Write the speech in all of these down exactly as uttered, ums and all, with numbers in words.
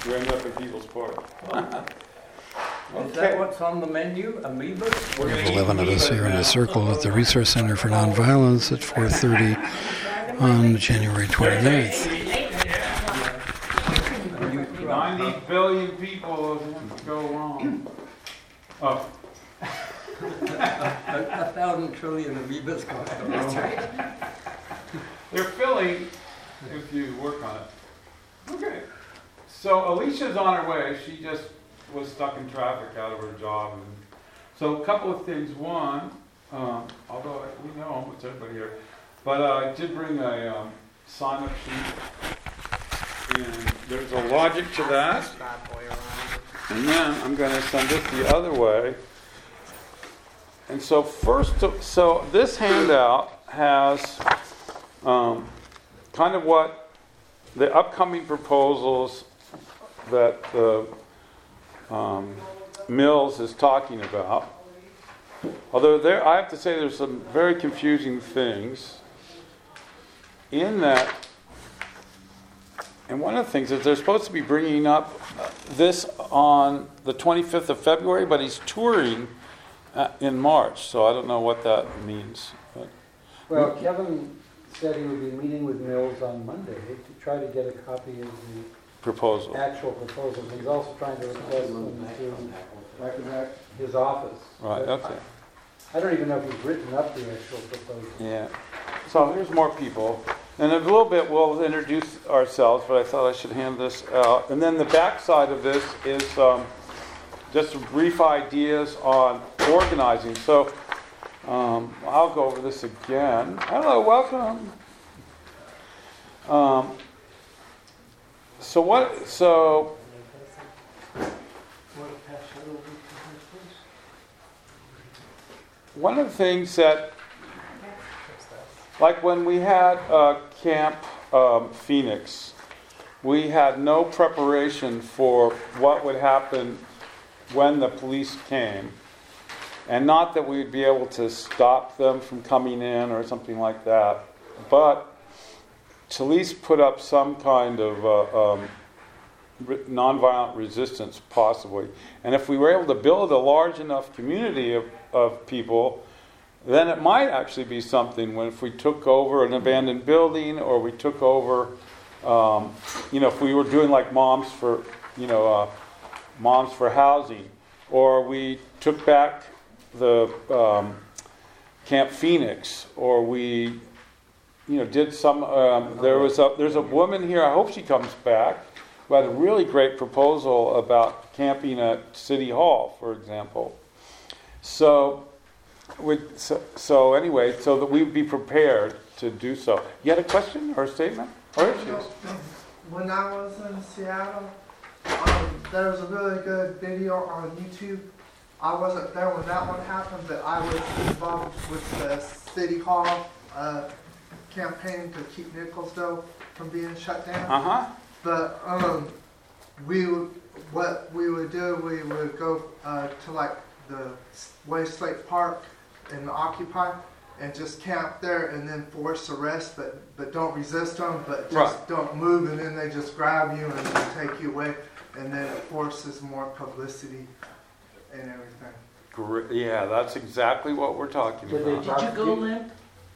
You end up in People's Park. Is that what's on the menu? Amoebas? We have eleven of us here in a circle at the Resource Center for Nonviolence at four thirty on January twenty-ninth. ninety billion people go wrong. Oh. a, a thousand trillion amoebas go wrong. That's right. They're filling if you work on it. Okay. So Alicia's on her way. She just was stuck in traffic out of her job. And so a couple of things. One, um, although I, we know almost everybody here, but uh, I did bring a um, sign-up sheet. And there's a logic to that. And then I'm going to send it the other way. And so first, so this handout has um, kind of what the upcoming proposals that the um, Mills is talking about. Although there, I have to say there's some very confusing things in that. And one of the things is they're supposed to be bringing up this on the twenty-fifth of February, but he's touring uh, in March, so I don't know what that means. But well, Kevin said he would be meeting with Mills on Monday to try to get a copy of the proposal. actual proposals. He's also trying to request them to his office. Right, okay. I, I don't even know if he's written up the actual proposal. Yeah. So there's more people. And in a little bit we'll introduce ourselves, but I thought I should hand this out. And then the back side of this is um, just some brief ideas on organizing. So um, I'll go over this again. Hello, welcome. Um, so what? So one of the things that, like when we had uh, Camp um, Phoenix, we had no preparation for what would happen when the police came. And not that we'd be able to stop them from coming in or something like that, but to at least put up some kind of uh, um, re- nonviolent resistance, possibly. And if we were able to build a large enough community of, of people, then it might actually be something when if we took over an abandoned building or we took over, um, you know, if we were doing like Moms for, you know, uh, Moms for Housing, or we took back the um, Camp Phoenix, or we, you know, did some, um, there was a, there's a woman here, I hope she comes back, who had a really great proposal about camping at City Hall, for example. So, With, so, so anyway, so that we would be prepared to do so. You had a question or a statement? Or issues? When I was in Seattle, um, there was a really good video on YouTube. I wasn't there when that one happened, but I was involved with the City Hall uh, campaign to keep Nicholsville from being shut down. Uh-huh. But um, we would, what we would do, we would go uh, to like the Westlake Park and Occupy and just camp there and then force arrest, but but don't resist them, but just right. don't move, and then they just grab you and then take you away, and then it forces more publicity and everything. Great. Yeah, that's exactly what we're talking Did about. Did you go limp?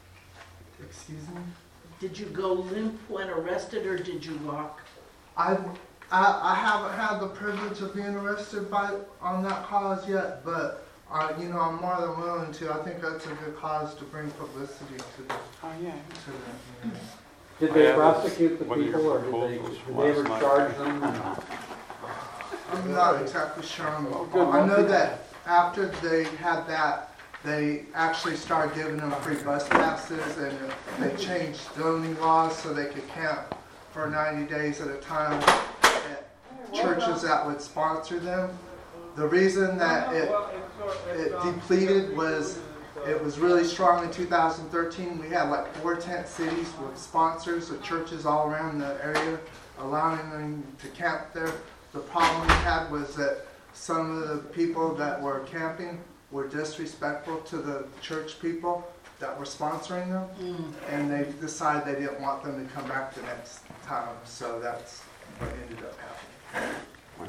Excuse me? Did you go limp when arrested, or did you walk? I, I, I haven't had the privilege of being arrested by on that cause yet, but uh, you know, I'm more than willing to. I think that's a good cause to bring publicity to the. Oh, yeah. To the, yeah. Did they I prosecute the one of your people, or did they, proposals did from they ever last night. charge them? I'm not exactly sure. I'm, Oh, good. I know that after they had that, they actually started giving them free bus passes, and uh, they changed zoning laws so they could camp for ninety days at a time at churches that would sponsor them. The reason that it it depleted was it was really strong in two thousand thirteen. We had like four tent cities with sponsors of churches all around the area, allowing them to camp there. The problem we had was that some of the people that were camping were disrespectful to the church people that were sponsoring them, mm. and they decided they didn't want them to come back the next time, so that's what ended up happening.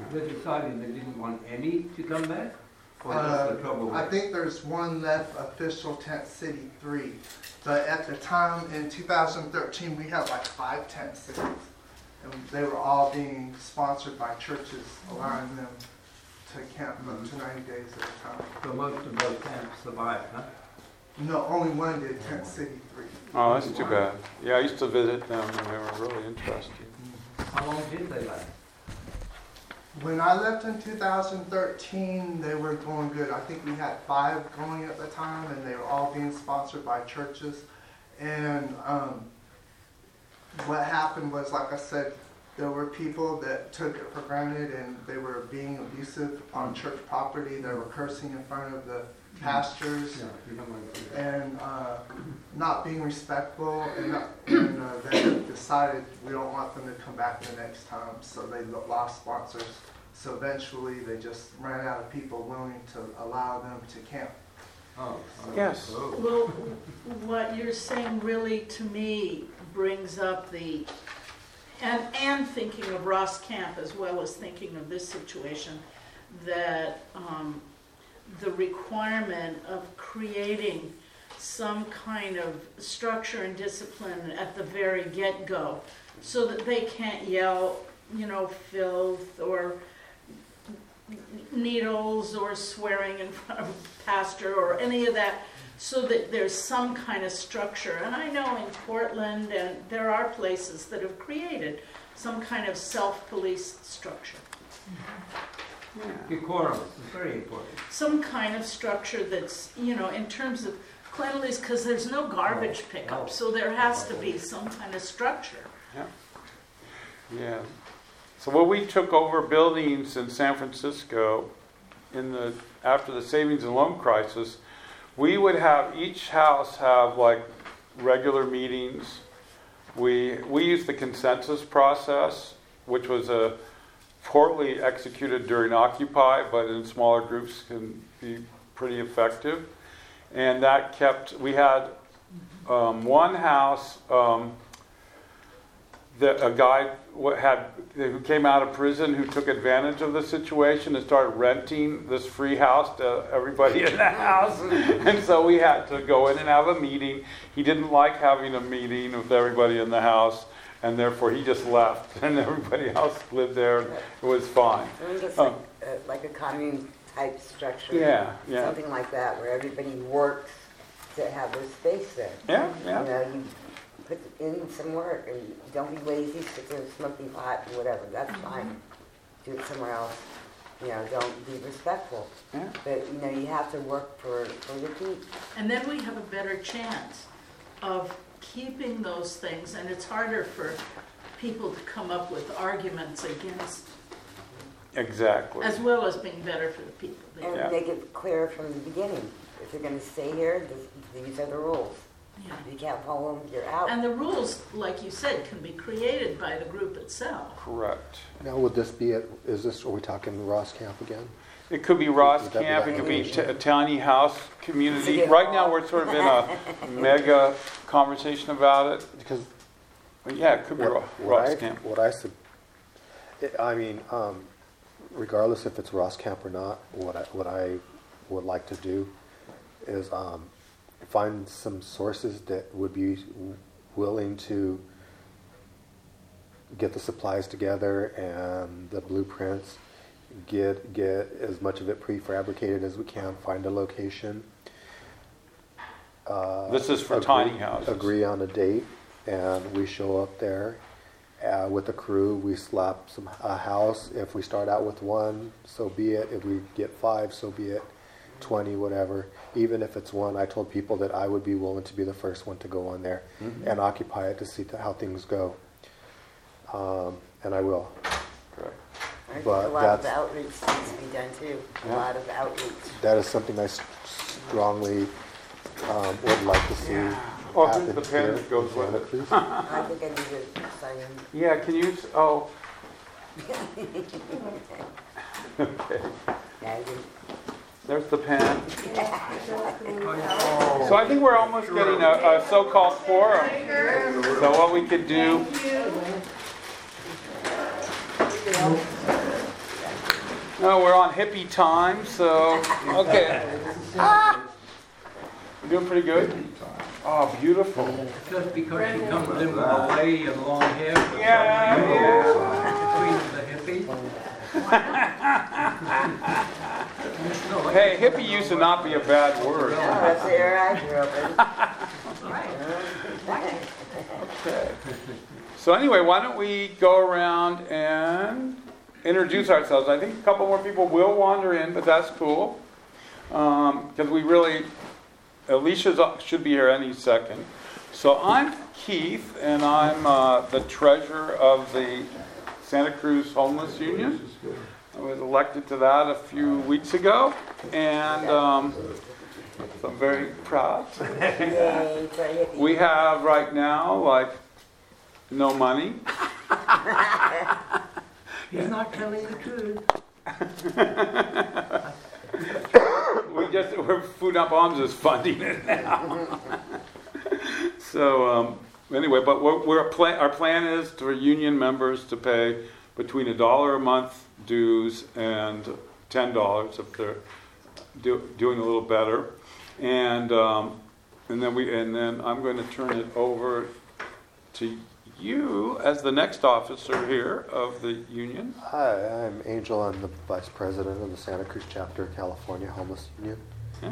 they decided they didn't want any to come back? Or just Uh, the trouble I with? think there's one left, official Tent City three. But at the time, in two thousand thirteen, we had like five tent cities. And they were all being sponsored by churches, allowing them to camp up to ninety days at a time. So most of those camps survived, huh? No, only one did, Tent City three. Oh, that's too bad. Yeah, I used to visit them and they were really interesting. How long did they last? When I left in two thousand thirteen, they were going good. I think we had five going at the time, and they were all being sponsored by churches. And um, what happened was, like I said, there were people that took it for granted, and they were being abusive on church property. They were cursing in front of the pastors. Yeah, you don't want to do that. And uh, not being respectful, and, not, and uh, they decided we don't want them to come back the next time, so they lo- lost sponsors. So eventually, they just ran out of people willing to allow them to camp. Oh, oh, Yes. oh. Well, what you're saying really, to me, brings up the, and, and thinking of Ross Camp as well as thinking of this situation, that um, the requirement of creating some kind of structure and discipline at the very get-go, so that they can't yell, you know, filth or needles or swearing in front of a pastor or any of that, so that there's some kind of structure. And I know in Portland, and there are places that have created some kind of self-police structure. Decorum is very important. Some kind of structure that's, you know, in terms of cleanliness, because there's no garbage pickup, so there has to be some kind of structure. Yeah. Yeah. So when we took over buildings in San Francisco in the after the savings and loan crisis, we would have each house have like regular meetings. We we used the consensus process, which was a poorly executed during Occupy, but in smaller groups can be pretty effective. And that kept, we had um, one house um, that a guy had who came out of prison who took advantage of the situation and started renting this free house to everybody in the house. And so we had to go in and have a meeting. He didn't like having a meeting with everybody in the house, and therefore he just left, and everybody else lived there. It was fine. I think it's Oh. like, uh, like a commune type structure. Yeah, yeah. Something like that, where everybody works to have their space there. Yeah, You yeah. know, you put in some work, and don't be lazy, sit there smoking pot and whatever, that's fine. Do it somewhere else. You know, don't be respectful. Yeah. But, you know, you have to work for, for your keep. And then we have a better chance of keeping those things, and it's harder for people to come up with arguments against, Exactly. as well as being better for the people And there. Yeah. make it clear from the beginning. If you're gonna stay here, this, these are the rules. Yeah. If you can't follow them, you're out. And the rules, like you said, can be created by the group itself. Correct. Now, would this be, at, is this, are we talking Ross Camp again? It could be Ross Would that be Camp, that it could be location? t- a tiny house community. City Right now, Hall. we're sort of in a mega conversation about it. Because But yeah, it could be Ro- what, what Ross I, Camp. what I, sub- I mean, um, regardless if it's Ross Camp or not, what I, what I would like to do is um, find some sources that would be willing to get the supplies together and the blueprints, get get as much of it prefabricated as we can, find a location. Uh, This is for agree- tiny houses. Agree on a date, and we show up there uh, with a crew. We slap some a house. If we start out with one, so be it. If we get five, so be it. Twenty, whatever. Even if it's one, I told people that I would be willing to be the first one to go on there Mm-hmm. and occupy it to see th- how things go. Um, and I will. Correct. I think but a lot of that's- outreach needs to be done too. Yeah. A lot of outreach. That is something I s- strongly um, would like to see. Oh, happen here's the pen here that goes in with Santa it. Cruz. I think I need to sign in. Yeah, can you, s- oh. Okay, Yeah, I didn't- there's the pen. So I think we're almost getting a, a so-called quorum. So what we could do, No, we're on hippie time, so, okay. Ah! We're doing pretty good? Oh, beautiful. Just because she comes in with a lady and long hair. Yeah, yeah. Between the hippies. Hey, hippie used to not be a bad word. That's the era I grew up in. Okay. So anyway, why don't we go around and introduce ourselves? I think a couple more people will wander in, but that's cool. Because um, we really, Alicia should be here any second. So I'm Keith, and I'm uh, the treasurer of the Santa Cruz Homeless Union. I was elected to that a few weeks ago, and um, so I'm very proud. We have right now, like, no money. He's not telling the truth. we just, we're Food Not Bombs is funding it now. so um, anyway, but we're, we're plan, our plan is for union members to pay between a dollar a month dues and ten dollars if they're do, doing a little better, and um, and then we and then I'm going to turn it over to you as the next officer here of the union. Hi, I'm Angel. I'm the vice president of the Santa Cruz chapter of California Homeless Union. Okay.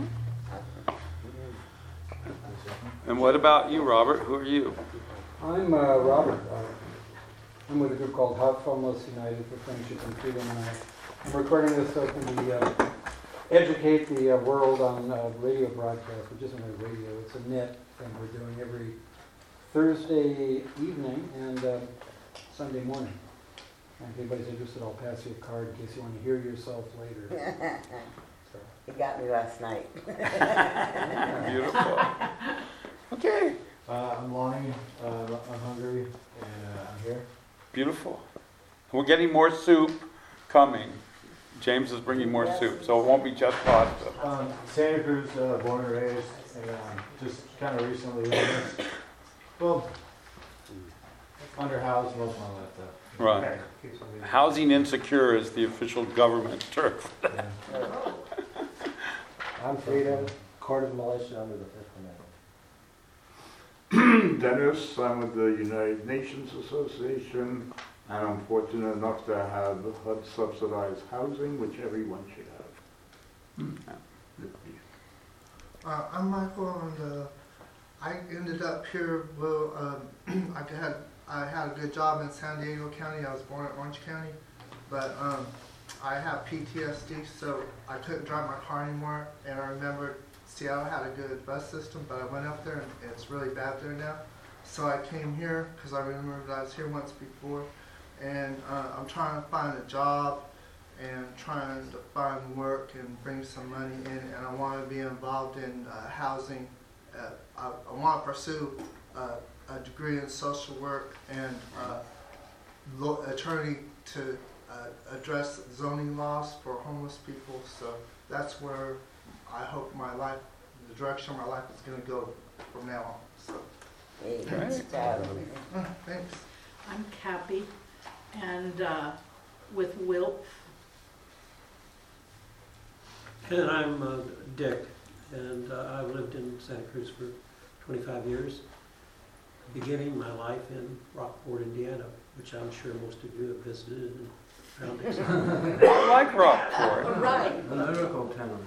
And what about you, Robert? Who are you? I'm uh, Robert. Uh, I'm with a group called House Homeless United for Friendship and Freedom. Uh, I'm recording this so can we uh, educate the uh, world on uh, radio broadcast, which isn't a radio, it's a net thing we're doing every Thursday evening and uh, Sunday morning. And if anybody's interested, I'll pass you a card in case you want to hear yourself later. So. You got me last night. Beautiful. Okay. Uh, I'm Lonnie. Uh, I'm hungry, and uh, I'm here. Beautiful. We're getting more soup coming. James is bringing more Yes. soup, so it won't be just pasta. Um, Santa Cruz, uh, born and raised, and um, just kind of recently, homeless. Well, underhoused most of my life, though. Right. Housing insecure is the official government term. Yeah. I'm Freedom, Court of Militia under the Fifth Amendment. Dennis, I'm with the United Nations Association, and I'm fortunate enough to have H U D subsidized housing, which everyone should have. Uh, I'm Michael, and uh, I ended up here. Well, um, I had I had a good job in San Diego County. I was born in Orange County, but um, I have P T S D, so I couldn't drive my car anymore. And I remember Seattle had a good bus system, but I went up there and it's really bad there now. So I came here because I remembered I was here once before, and uh, I'm trying to find a job and trying to find work and bring some money in, and I want to be involved in uh, housing. Uh, I, I want to pursue uh, a degree in social work and uh, law, attorney to uh, address zoning laws for homeless people. So that's where I hope my life, the direction of my life is going to go from now on. So. Hey, Great. Uh, thanks. I'm Cappy, and uh, with Wilp. And I'm uh, Dick, and uh, I've lived in Santa Cruz for twenty-five years, beginning my life in Rockport, Indiana, which I'm sure most of you have visited and found exciting. I like Rockport. Right. A lyrical town.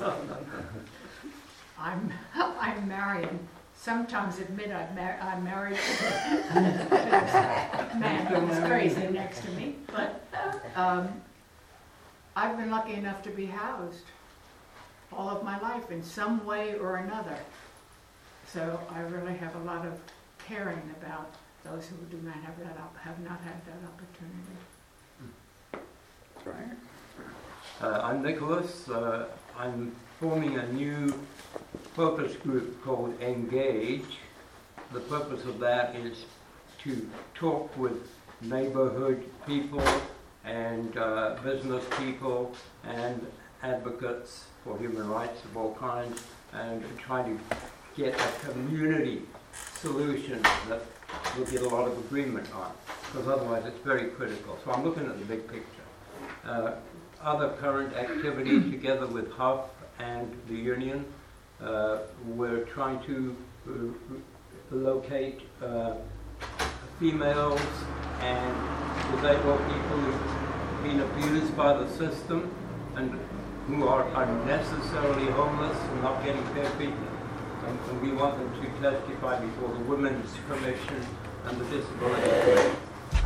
I'm, I'm Marion. Sometimes admit I'm, mar- I'm married to a man who's crazy next to me, but um, I've been lucky enough to be housed all of my life in some way or another. So I really have a lot of caring about those who do not have that op- have not had that opportunity. Right. Uh, I'm Nicholas. Uh, I'm forming a new purpose group called Engage. The purpose of that is to talk with neighborhood people and uh, business people and advocates for human rights of all kinds, and trying to get a community solution that we'll get a lot of agreement on, because otherwise it's very critical. So I'm looking at the big picture. Uh, other current activity together with H U F and the union. Uh, we're trying to uh, locate uh, females and disabled people who've been abused by the system and who are unnecessarily homeless and not getting fair treatment. And, and we want them to testify before the Women's Commission and the Disability Commission.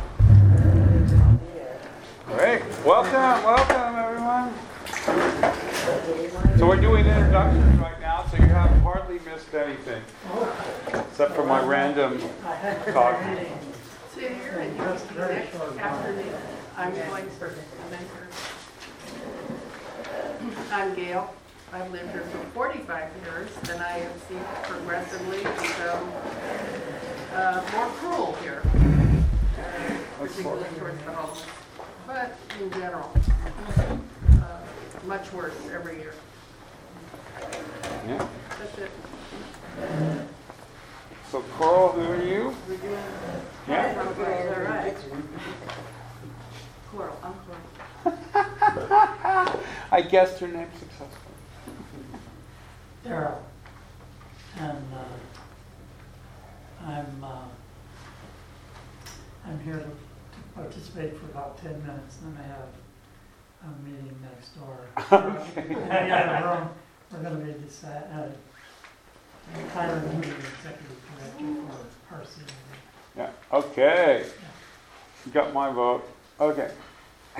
Great. Welcome, welcome, everyone. So we're doing introductions right now, so you have hardly missed anything, except for my random talk. Sit here and you'll be next after me. I'm going for I'm Gail. I've lived here for forty-five years, and I have seen it progressively become uh, more cruel here, uh, particularly towards the homeless, but in general, uh, much worse every year. Yeah. That's it. So Coral, who are you? We're doing Yeah. all right. Coral, I'm Coral. I guessed her name successfully. Daryl, and uh, I'm uh, I'm here to, to participate for about ten minutes, and then I have a meeting next door. Okay. I got a room. We're going to be deciding. Uh, hiring a new executive director for R C A. Yeah. Okay. You got my vote. Okay. Uh,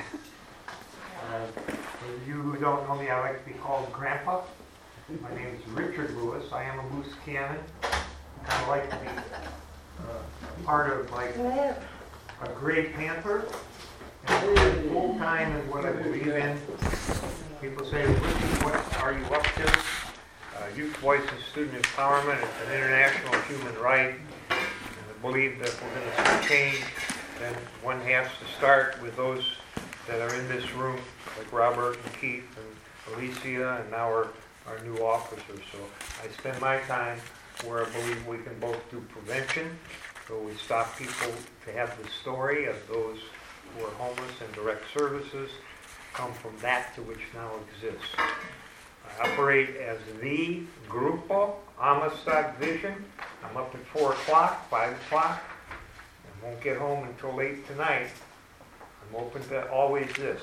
for you who don't know me, I like to be called Grandpa. My name is Richard Lewis. I am a loose cannon. I kind of like to be uh, part of like a Grey Panther. And full time is what I believe in. People say, Richard, what are you up to? Uh, Youth Voice and Student Empowerment is an international human right. And I believe that if we're going to see change, then one has to start with those that are in this room, like Robert and Keith and Alicia, and now our, our new officers. So I spend my time where I believe we can both do prevention, so we stop people to have the story of those who are homeless, and direct services come from that to which now exists. I operate as the Grupo Amistad Vision. I'm up at four o'clock, five o'clock, and won't get home until late tonight. I'm open to always this.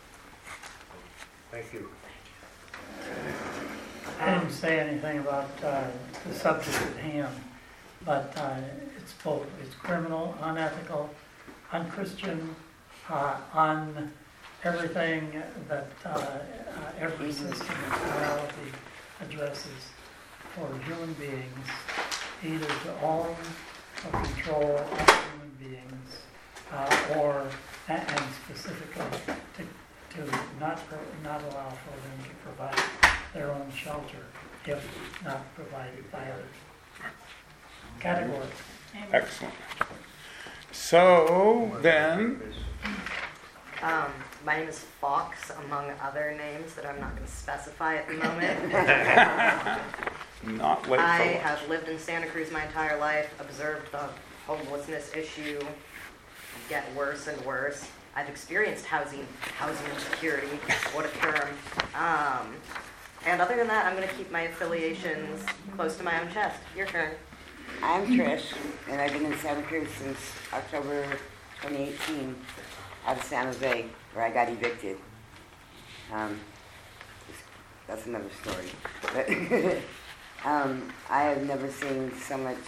Thank you. I didn't say anything about uh, the subject at hand, but uh, it's both, it's criminal, unethical, unchristian, uh, on everything that uh, uh, every system of morality addresses for human beings, either to own or control other human beings, uh, or, and, and specifically to, to not, not allow for them to provide their own shelter if not provided by others. Category. Excellent. So then, Um, my name is Fox, among other names that I'm not going to specify at the moment. not late I for lunch. have lived in Santa Cruz my entire life, observed the homelessness issue get worse and worse. I've experienced housing, housing insecurity, what a term. Um, and other than that, I'm going to keep my affiliations close to my own chest. Your turn. I'm Trish, and I've been in Santa Cruz since October twenty eighteen, out of San Jose, where I got evicted. Um, that's another story. But um, I have never seen so much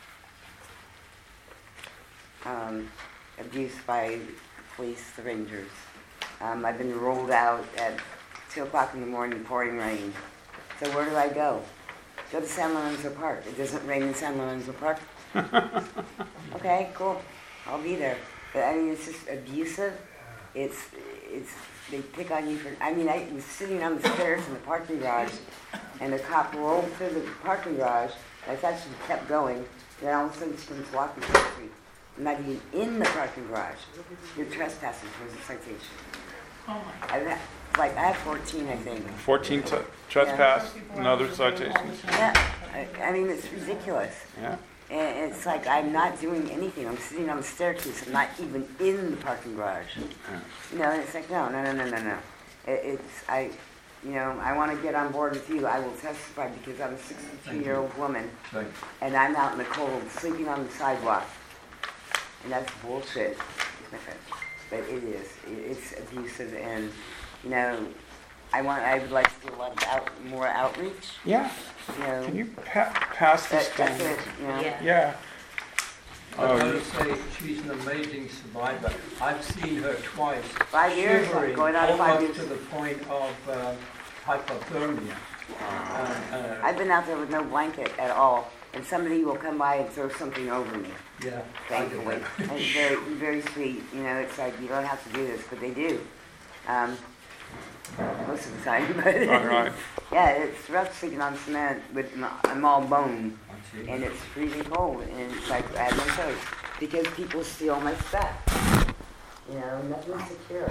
um, abuse by police, the Rangers. Um, I've been rolled out at two o'clock in the morning, pouring rain. So where do I go? Go to San Lorenzo Park. It doesn't rain in San Lorenzo Park. Okay, cool. I'll be there. But I mean, it's just abusive. It's, it's, they pick on you for, I mean, I was sitting on the stairs in the parking garage, and the cop rolled through the parking garage, and I thought she kept going, and then all of a sudden she comes walking to the street. I'm not even in the parking garage. You're trespassing towards a citation. Oh my. I've had, like, I have fourteen, I think. fourteen t- trespass and other citations. Yeah, I, I mean, it's ridiculous. Yeah. And it's like I'm not doing anything. I'm sitting on the staircase. I'm not even in the parking garage. Yeah. You know, and it's like, no, no, no, no, no, no. It, it's, I, you know, I want to get on board with you. I will testify because I'm a sixty-two-year-old woman, Right. and I'm out in the cold, sleeping on the sidewalk. And that's bullshit. But it is. It- It's abusive, and, you know, I want, I would like to do a lot of out, more outreach, Yeah. you know. Can you pa- pass this That- that's down? it, you know. Yeah. Yeah. I Oh, want to say she's an amazing survivor. I've seen her twice. Five years, shivering going on five almost years. to the point of uh, hypothermia. Uh, uh, I've been out there with no blanket at all, and somebody will come by and throw something over me, yeah, thankfully. And it's very, very sweet, you know, it's like, you don't have to do this, but they do. Um, most of the time, but, All right. yeah, it's rough sleeping on cement with, m- I'm all bone, and it's freezing cold, and it's like, I have no choice, because people steal my stuff. You know, nothing's secure.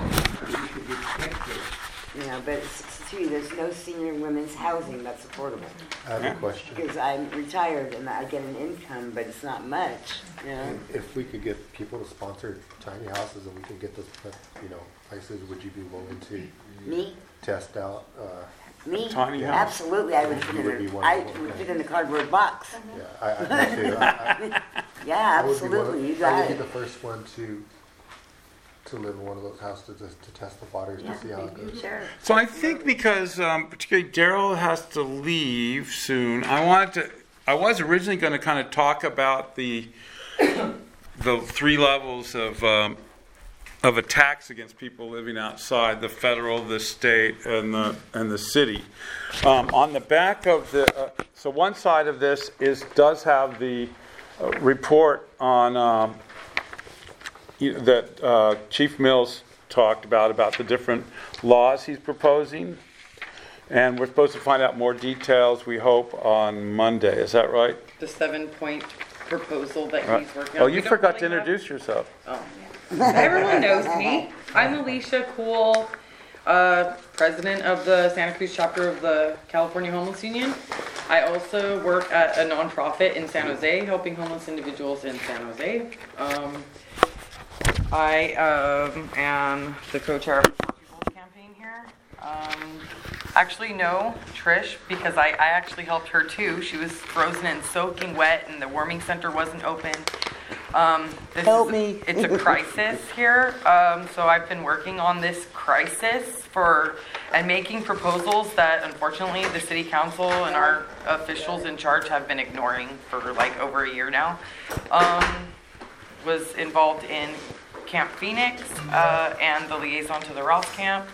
You know, but at sixty-two, there's no senior women's housing that's affordable. I have a question. Because I'm retired and I get an income, but it's not much, you know? If we could get people to sponsor tiny houses and we could get those, you know, places, would you be willing to Me? test out? uh, Me? Tiny Yeah. house. Absolutely, I would fit You in would be a, one I of them, would okay. fit in a cardboard box. Yeah, I, I, me too. I, I, Yeah, I would be one of- absolutely, you I got would be it. the first one to, to live in one of those houses to, to test the waters Yeah, to see how it goes. sure. So I think because um, particularly Daryl has to leave soon, I wanted to. I was originally going to kind of talk about the the three levels of um, of attacks against people living outside: the federal, the state, and the and the city. Um, on the back of the uh, so one side of this is does have the uh, report on. Um, you- that uh, Chief Mills talked about, about the different laws he's proposing. And we're supposed to find out more details, we hope, on Monday. Is that right? The seven-point proposal that Right. he's working on. Oh, We you don't forgot to really have- introduce yourself. Oh. Everyone knows me. I'm Alicia Cool, uh, president of the Santa Cruz chapter of the California Homeless Union. I also work at a nonprofit in San Jose, helping homeless individuals in San Jose. Um, I um, am the co-chair of the Poor People's campaign here. Um, actually, no, Trish, because I, I actually helped her too. She was frozen and soaking wet, and the warming center wasn't open. Um, this Help is, me. It's a crisis here. Um, so I've been working on this crisis for and making proposals that unfortunately the city council and our officials in charge have been ignoring for like over a year now. Um, was involved in Camp Phoenix uh, and the liaison to the Ross camp.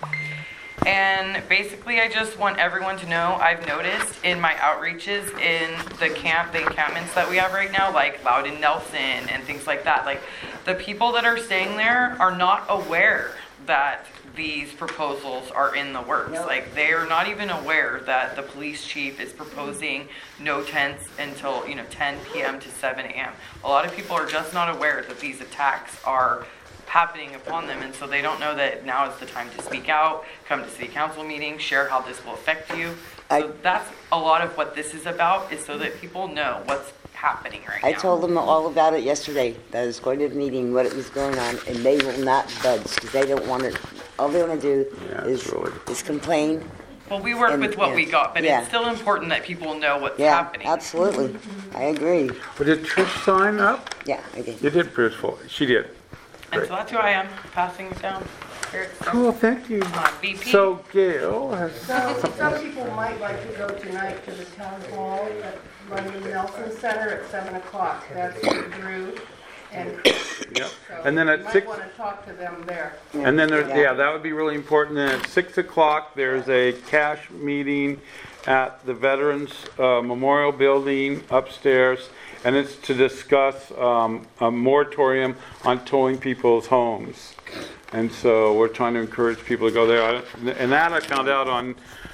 And basically, I just want everyone to know, I've noticed in my outreaches in the camp, the encampments that we have right now, like Loudon Nelson and things like that, like the people that are staying there are not aware that these proposals are in the works. Nope. Like they are not even aware that the police chief is proposing no tents until, you know, ten p.m. to seven a.m. A lot of people are just not aware that these attacks are happening upon them, and so they don't know that now is the time to speak out, come to city council meetings, share how this will affect you. I- So that's a lot of what this is about, is so that people know what's happening right now. I told them all about it yesterday, that I was going to the meeting, what it was going on, and they will not budge, because they don't want to, all they want to do Yeah, is, it's really- is complain. Well, we work and- with what we yeah. got, but Yeah. it's still important that people know what's Yeah, happening. absolutely. I agree. But did Trish sign up? Yeah, I did. You did, Bruce. She did. And so that's who I am, passing it down. Here it's Cool, thank you. my V P. So Gail has So some people might like to go tonight to the town hall at London Nelson Center at seven o'clock. That's with Drew and Chris. Yep. So And then you at might six- want to talk to them there. And then there's, yeah, that would be really important. Then at six o'clock, there's a cash meeting at the Veterans uh, Memorial Building upstairs, and it's to discuss um, a moratorium on towing people's homes. And so we're trying to encourage people to go there. I- And that I found out on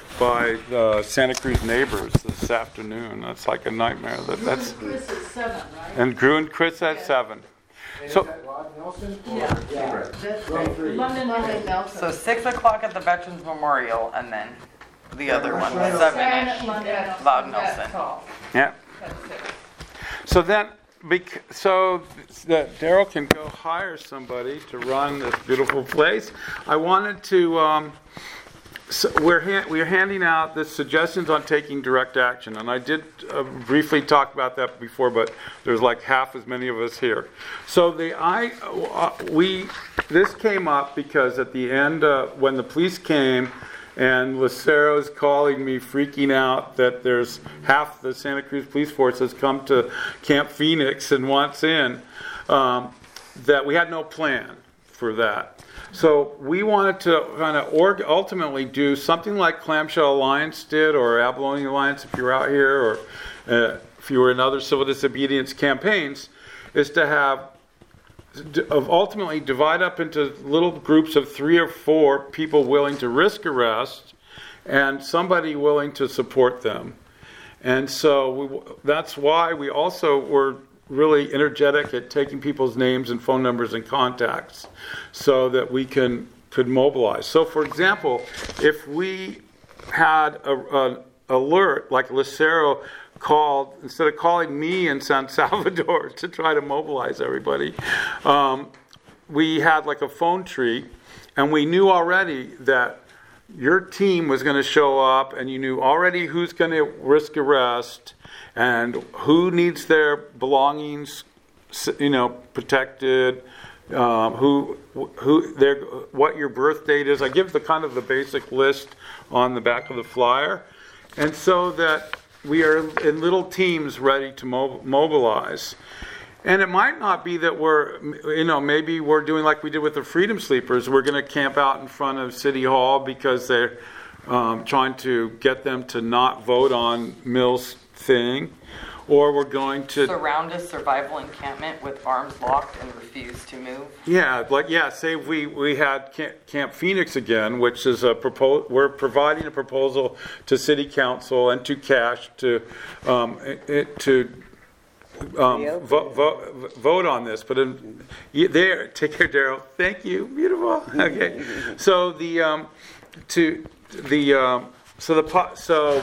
by the Santa Cruz neighbors this afternoon. That's like a nightmare. That that's Chris is seven, right? and Drew and Chris at seven. So. Rod Nelson? or- Yeah. Yeah. That's Row right. three. London So Nelson. six o'clock at the Veterans Memorial, and then the other one, Right. seven-ish, London Nelson. Loud Nelson. That's all. Yeah. That's it. So then, bec- so that Daryl can go hire somebody to run this beautiful place. I wanted to um, so we're ha- we're handing out the suggestions on taking direct action, and I did uh, briefly talk about that before, but there's like half as many of us here. So the I uh, we this came up because at the end uh, when the police came, and Lucero's calling me, freaking out that there's half the Santa Cruz police force has come to Camp Phoenix and wants in. Um, that we had no plan for that. So we wanted to kind of org- ultimately do something like Clamshell Alliance did, or Abalone Alliance if you were out here, or uh, if you were in other civil disobedience campaigns, is to have of ultimately divide up into little groups of three or four people willing to risk arrest and somebody willing to support them. And so we, that's why we also were really energetic at taking people's names and phone numbers and contacts so that we can could mobilize. So, for example, if we had an alert like Lucero called, instead of calling me in San Salvador to try to mobilize everybody, um, we had like a phone tree, and we knew already that your team was going to show up, and you knew already who's going to risk arrest and who needs their belongings, you know, protected, um, who who their what your birth date is. I give the kind of the basic list on the back of the flyer, and so that we are in little teams ready to mob- mobilize. And it might not be that we're, you know, maybe we're doing like we did with the Freedom Sleepers. We're going to camp out in front of City Hall because they're um, trying to get them to not vote on Mills' thing. Or we're going to surround a survival encampment with arms locked and refuse to move. Yeah, like yeah. Say we we had Camp, Camp Phoenix again, which is a propo- We're providing a proposal to City Council and to Cash to um, it, to um, vo- vo- vote on this. But in, there, take care, Daryl. Thank you. Beautiful. Okay. So the um, to the um, so the po- so.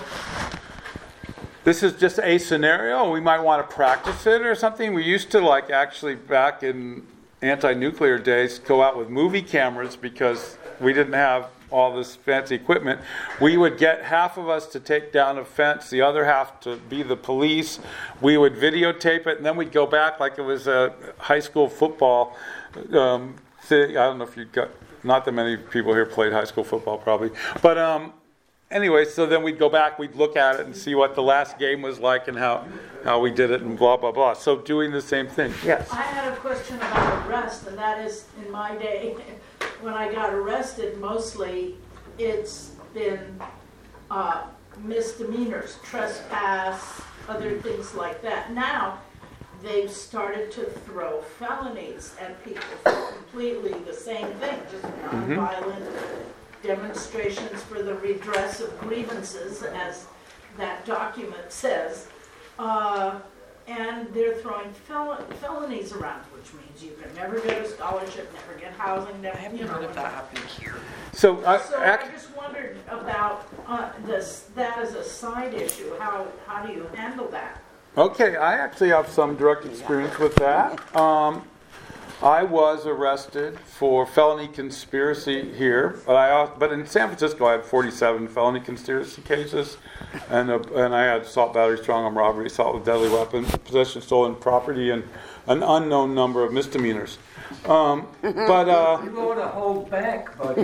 This is just a scenario. We might want to practice it or something. We used to, like, actually back in anti-nuclear days, go out with movie cameras because we didn't have all this fancy equipment. We would get half of us to take down a fence, the other half to be the police. We would videotape it, and then we'd go back like it was a high school football um, thing. I don't know if you got, not that many people here played high school football probably, but um, anyway, so then we'd go back, we'd look at it and see what the last game was like and how, how we did it and blah, blah, blah. So doing the same thing. Yes? I had a question about arrest, and that is, in my day, when I got arrested, mostly it's been uh, misdemeanors, trespass, other things like that. Now, they've started to throw felonies at people for completely the same thing, just nonviolent mm-hmm. demonstrations for the redress of grievances, as that document says, uh, and they're throwing fel- felonies around, which means you can never get a scholarship, never get housing, never. I haven't heard of that happening here. So, I, so I just wondered about uh, this, that as a side issue. How how do you handle that? Okay, I actually have some direct experience with that. Um, I was arrested for felony conspiracy here, but I but in San Francisco I had forty-seven felony conspiracy cases, and uh, and I had assault, battery, strong arm robbery, assault with deadly weapon, possession of stolen property, and an unknown number of misdemeanors. Um, but uh, you ought to hold back, buddy.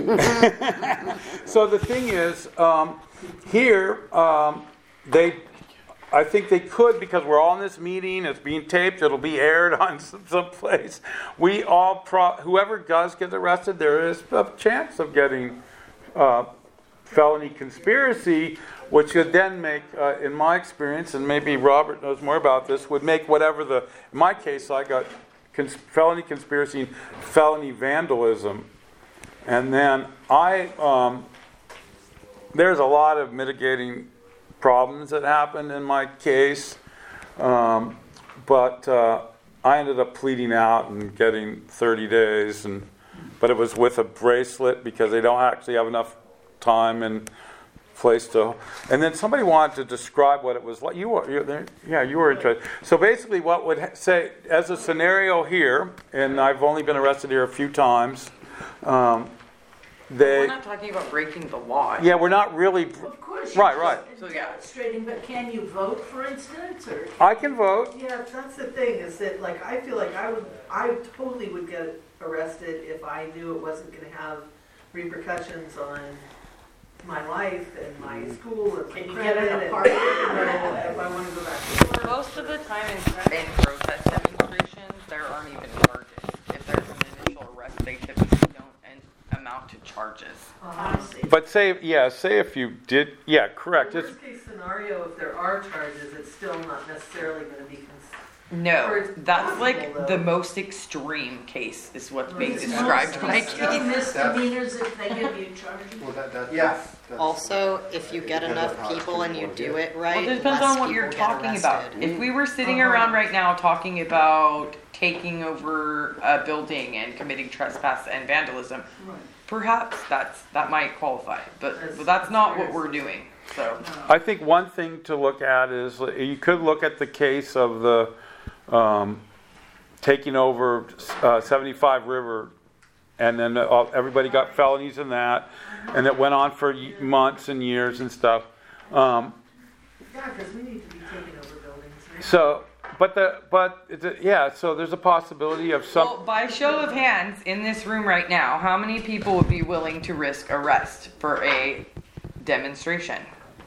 So the thing is, um, here um, they. I think they could, because we're all in this meeting, it's being taped, it'll be aired on some, some place. We all, pro- whoever does get arrested, there is a chance of getting uh, felony conspiracy, which would then make, uh, in my experience, and maybe Robert knows more about this, would make whatever the, in my case, I got cons- felony conspiracy, felony vandalism. And then I, um, there's a lot of mitigating problems that happened in my case, um, but uh, I ended up pleading out and getting thirty days, and but it was with a bracelet because they don't actually have enough time and place to. And then somebody wanted to describe what it was like. You were, you there, yeah, you were interested. So basically, what would ha- say as a scenario here, and I've only been arrested here a few times. Um, they. We're not talking about breaking the law. Yeah, we're not really. Of course, Right, you're right. just demonstrating, but can you vote, for instance, or? I can vote. Yeah, that's the thing, is that, like, I feel like I would, I totally would get arrested if I knew it wasn't gonna have repercussions on my life and my school and my Can you credit get an and, you apartment? know, if I wanna go back to work. Most of the time in, in protest demonstrations, there aren't even charges. If there's an initial arrest, they typically don't end, amount to charges. Uh, But say, yeah, say if you did, yeah, correct. The It's, worst case scenario, if there are charges, it's still not necessarily gonna be cons- or No, it's that's possible, like though. the most extreme case is what's being It's described by mostly Keith. misdemeanors if they give you charges. Well, that, that, Yeah. that's, that's, Also, if you get enough people and you do it right, Well, it depends less on what you're people get talking about. arrested. If we were sitting Uh-huh. around right now talking about taking over a building and committing trespass and vandalism, perhaps that's that might qualify. But, but that's not what we're doing. So I think one thing to look at is you could look at the case of the um, taking over uh, seventy-five River, and then uh, everybody got felonies in that, and it went on for y- months and years and stuff. Um, Yeah, because we need to be taking over buildings. right? so, but the but it's a, yeah, so there's a possibility of some. well, by show of hands in this room right now, how many people would be willing to risk arrest for a demonstration?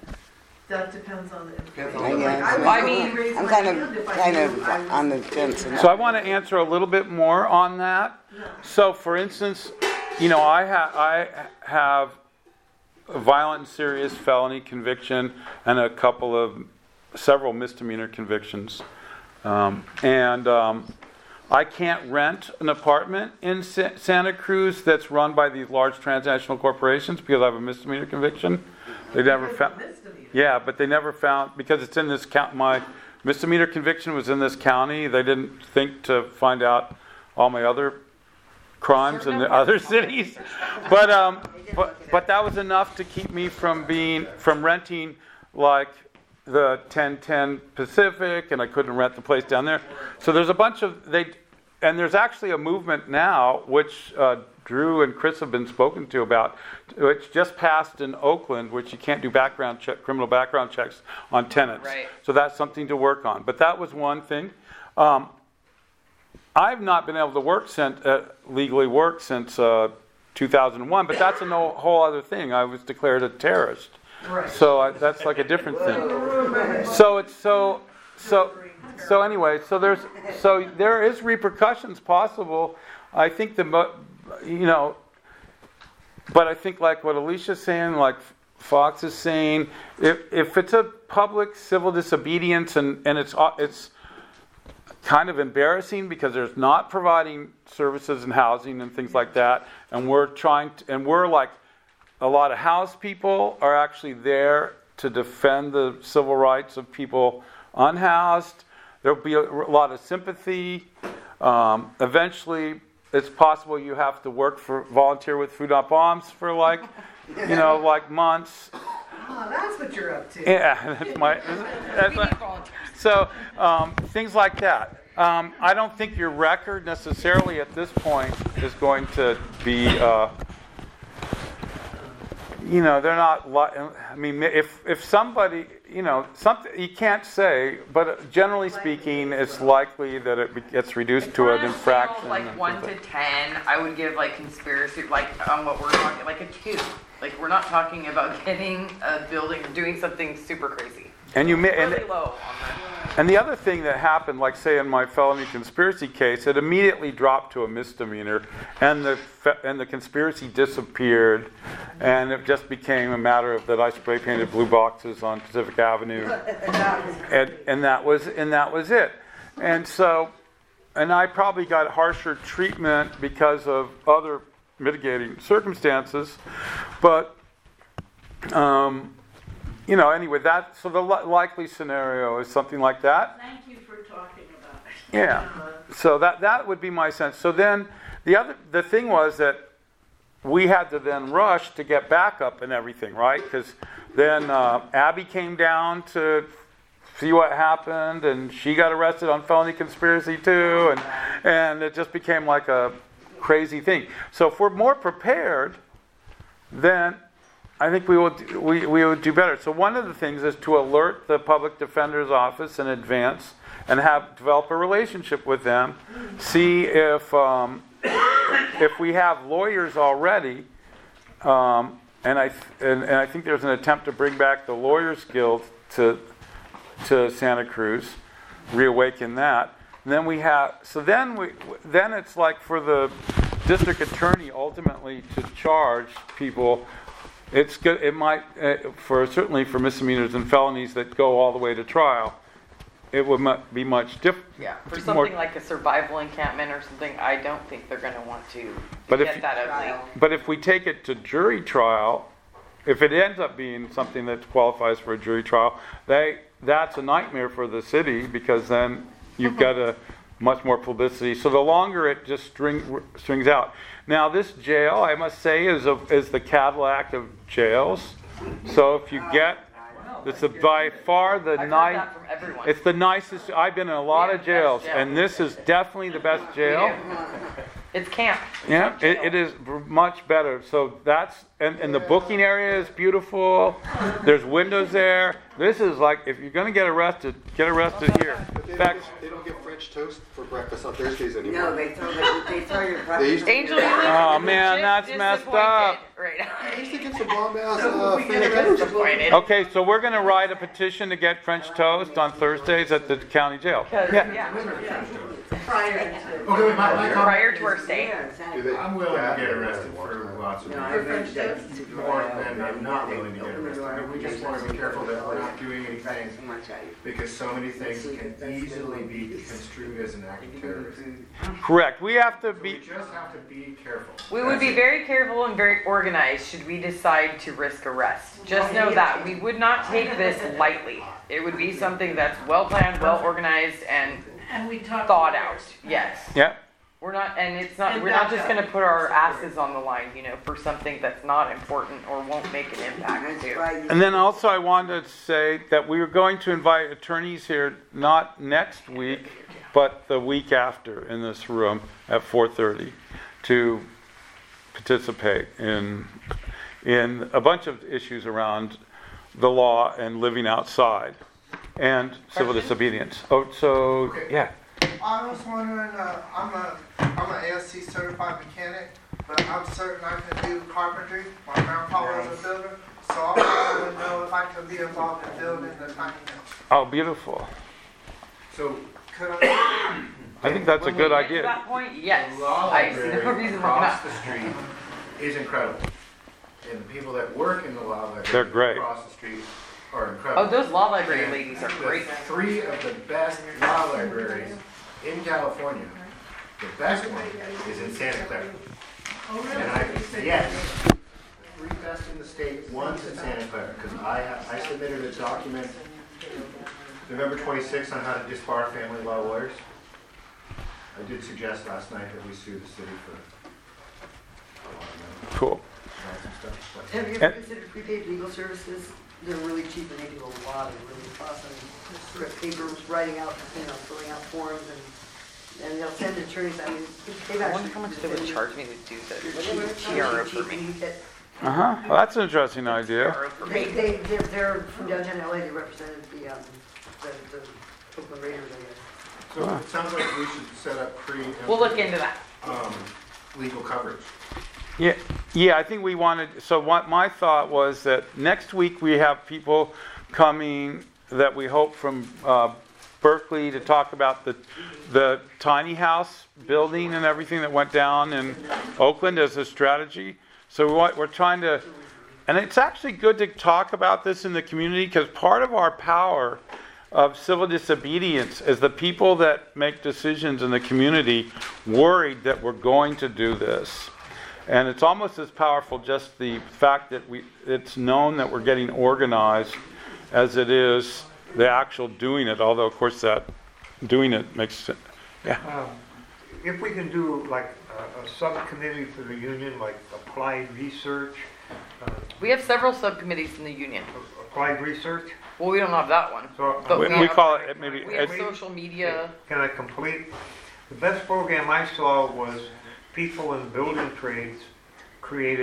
That depends on the Depends information. on I Like, guess. would I only mean, raise I'm my kind hand of, if I kind knew of I was on the taking fence. over. So I want to answer a little bit more on that. So, for instance, you know, I have I have a violent and serious felony conviction and a couple of several misdemeanor convictions, um, and um, I can't rent an apartment in Sa- Santa Cruz that's run by these large transnational corporations because I have a misdemeanor conviction. They never found. Yeah, but they never found, because it's in this count. My misdemeanor conviction was in this county. They didn't think to find out all my other crimes in the other cities, but um, but but that was enough to keep me from being from renting like the ten ten Pacific, and I couldn't rent the place down there. So there's a bunch of they, and there's actually a movement now which uh, Drew and Chris have been spoken to about, which just passed in Oakland, which you can't do background check, criminal background checks on tenants. Right. So that's something to work on. But that was one thing. Um, I've not been able to work since, uh, legally work since uh, two thousand one, but that's a no, whole other thing. I was declared a terrorist. Right. So I, that's like a different thing. So it's so so so anyway. So there's so there is repercussions possible. I think the mo- you know, but I think like what Alicia's saying, like Fox is saying, if if it's a public civil disobedience and and it's it's kind of embarrassing because there's not providing services and housing and things like that, and we're trying to, and we're like a lot of house people are actually there to defend the civil rights of people unhoused. There'll be a, a lot of sympathy. Um, eventually, it's possible you have to work for volunteer with Food Not Bombs for like, you know, like months. Oh, that's what you're up to. Yeah, that's my. That's my so um, things like that. Um, I don't think your record necessarily at this point is going to be. Uh, you know, they're not. Li- I mean, if if somebody, you know, something you can't say, but generally speaking, it's likely that it gets reduced to an infraction. Like and one things to like- ten, I would give like conspiracy, like on what we're talking, like a two. Like we're not talking about getting a building, doing something super crazy. And you may, and, Really low on that. and the other thing that happened, like say in my felony conspiracy case, it immediately dropped to a misdemeanor, and the fe- and the conspiracy disappeared, and it just became a matter of that I spray painted blue boxes on Pacific Avenue, and and that was and that was it. And so, and I probably got harsher treatment because of other mitigating circumstances, but. Um, You know, anyway, that so the li- likely scenario is something like that. Thank you for talking about it. Yeah. So that that would be my sense. So then the other the thing was that we had to then rush to get backup and everything, right? Because then uh, Abby came down to see what happened, and she got arrested on felony conspiracy too, and and it just became like a crazy thing. So if we're more prepared, then I think we would we, we would do better. So one of the things is to alert the public defender's office in advance and have develop a relationship with them. See if um, if we have lawyers already, um, and I th- and, and I think there's an attempt to bring back the Lawyers Guild to to Santa Cruz, reawaken that. And then we have so then we then it's like for the district attorney ultimately to charge people. It's good. It might, uh, for certainly for misdemeanors and felonies that go all the way to trial, it would mu- be much different. Yeah, for something like a survival encampment or something, I don't think they're going to want to But get if, that ugly. but if we take it to jury trial, if it ends up being something that qualifies for a jury trial, they that's a nightmare for the city because then you've got a much more publicity. So the longer it just string, strings out. Now this jail, I must say, is a, is the Cadillac of jails. So if you get, it's a, by far the nice. It's the nicest. I've been in a lot of jails, and this is definitely the best jail. It's camp. Yeah, it, it is much better. So that's and, and the booking area is beautiful. There's windows there. This is like if you're going to get arrested, get arrested here. They In don't, fact, get, they don't get French toast for breakfast on Thursdays anymore. No, they throw the, they throw your They used breakfast. to- oh man, that's messed up. I used to get some bomb ass uh, French toast. Okay, so we're going to write a petition to get French toast on Thursdays at the county jail. Yeah. Prior to. Okay, my, my Prior to our stay. I'm willing to get arrested for lots of reasons. More than I'm not willing to get arrested. But we just want to be careful that we're not doing anything because so many things can easily be construed as an act of terrorism. Correct. We have to So be. we just have to be careful. We would be very careful and very organized should we decide to risk arrest. Just know that we would not take this lightly. It would be something that's well planned, well organized, and And we talked thought out. Yes. Yeah. We're not, and it's not. And We're not back just up. going to put our asses on the line, you know, for something that's not important or won't make an impact. Too. And then also I wanted to say that we were going to invite attorneys here not next week, but the week after in this room at four thirty to participate in in a bunch of issues around the law and living outside and civil disobedience. Oh, so yeah. I was wondering, uh, I'm a, I'm an A S C certified mechanic, but I'm certain I can do carpentry. My grandpa was a builder, so I want to know if I could be involved in building the tiny house. Oh, beautiful. So, could I? I think that's a When good we get idea. to that point, yes. The law I see no library reason why across not. the street is incredible. And the people that work in the law library They're great. across the street are incredible. Oh, those law library And ladies are the great. Three of the best law libraries in California. The best one is in Santa Clara. And I, yes, the three best in the state, one's in Santa Clara, because I, ha- I submitted a document November twenty-sixth on how to disbar family law lawyers. I did suggest last night that we sue the city for a lot of money. Cool. and stuff, but- Have you ever considered prepaid legal services? They're really cheap and they do a lot of really awesome script papers, writing out, you know, filling out forms and, and they'll send attorneys, I mean, they've I actually. wonder how much they would charge me to do the T R O for me. Uh huh. Well, that's an interesting idea. They, they, they're, they're from downtown L A, they represented the, um, the, the Oakland Raiders, I guess. So it sounds like we should set up pre. We'll look into that. Um, legal coverage. Yeah, yeah. I think we wanted. So what my thought was that next week we have people coming that we hope from uh, Berkeley to talk about the the tiny house building and everything that went down in Oakland as a strategy. So we want, we're trying to, and it's actually good to talk about this in the community because part of our power of civil disobedience is the people that make decisions in the community worried that we're going to do this. And it's almost as powerful just the fact that we it's known that we're getting organized as it is the actual doing it, although of course that doing it makes sense. Yeah. Um, If we can do like a, a subcommittee for the union, like applied research. uh, We have several subcommittees in the union. Applied research? Well, we don't have that one. So, But we, we we have- call it maybe. We have it's- social media. Can I complete? The best program I saw was people in building trades created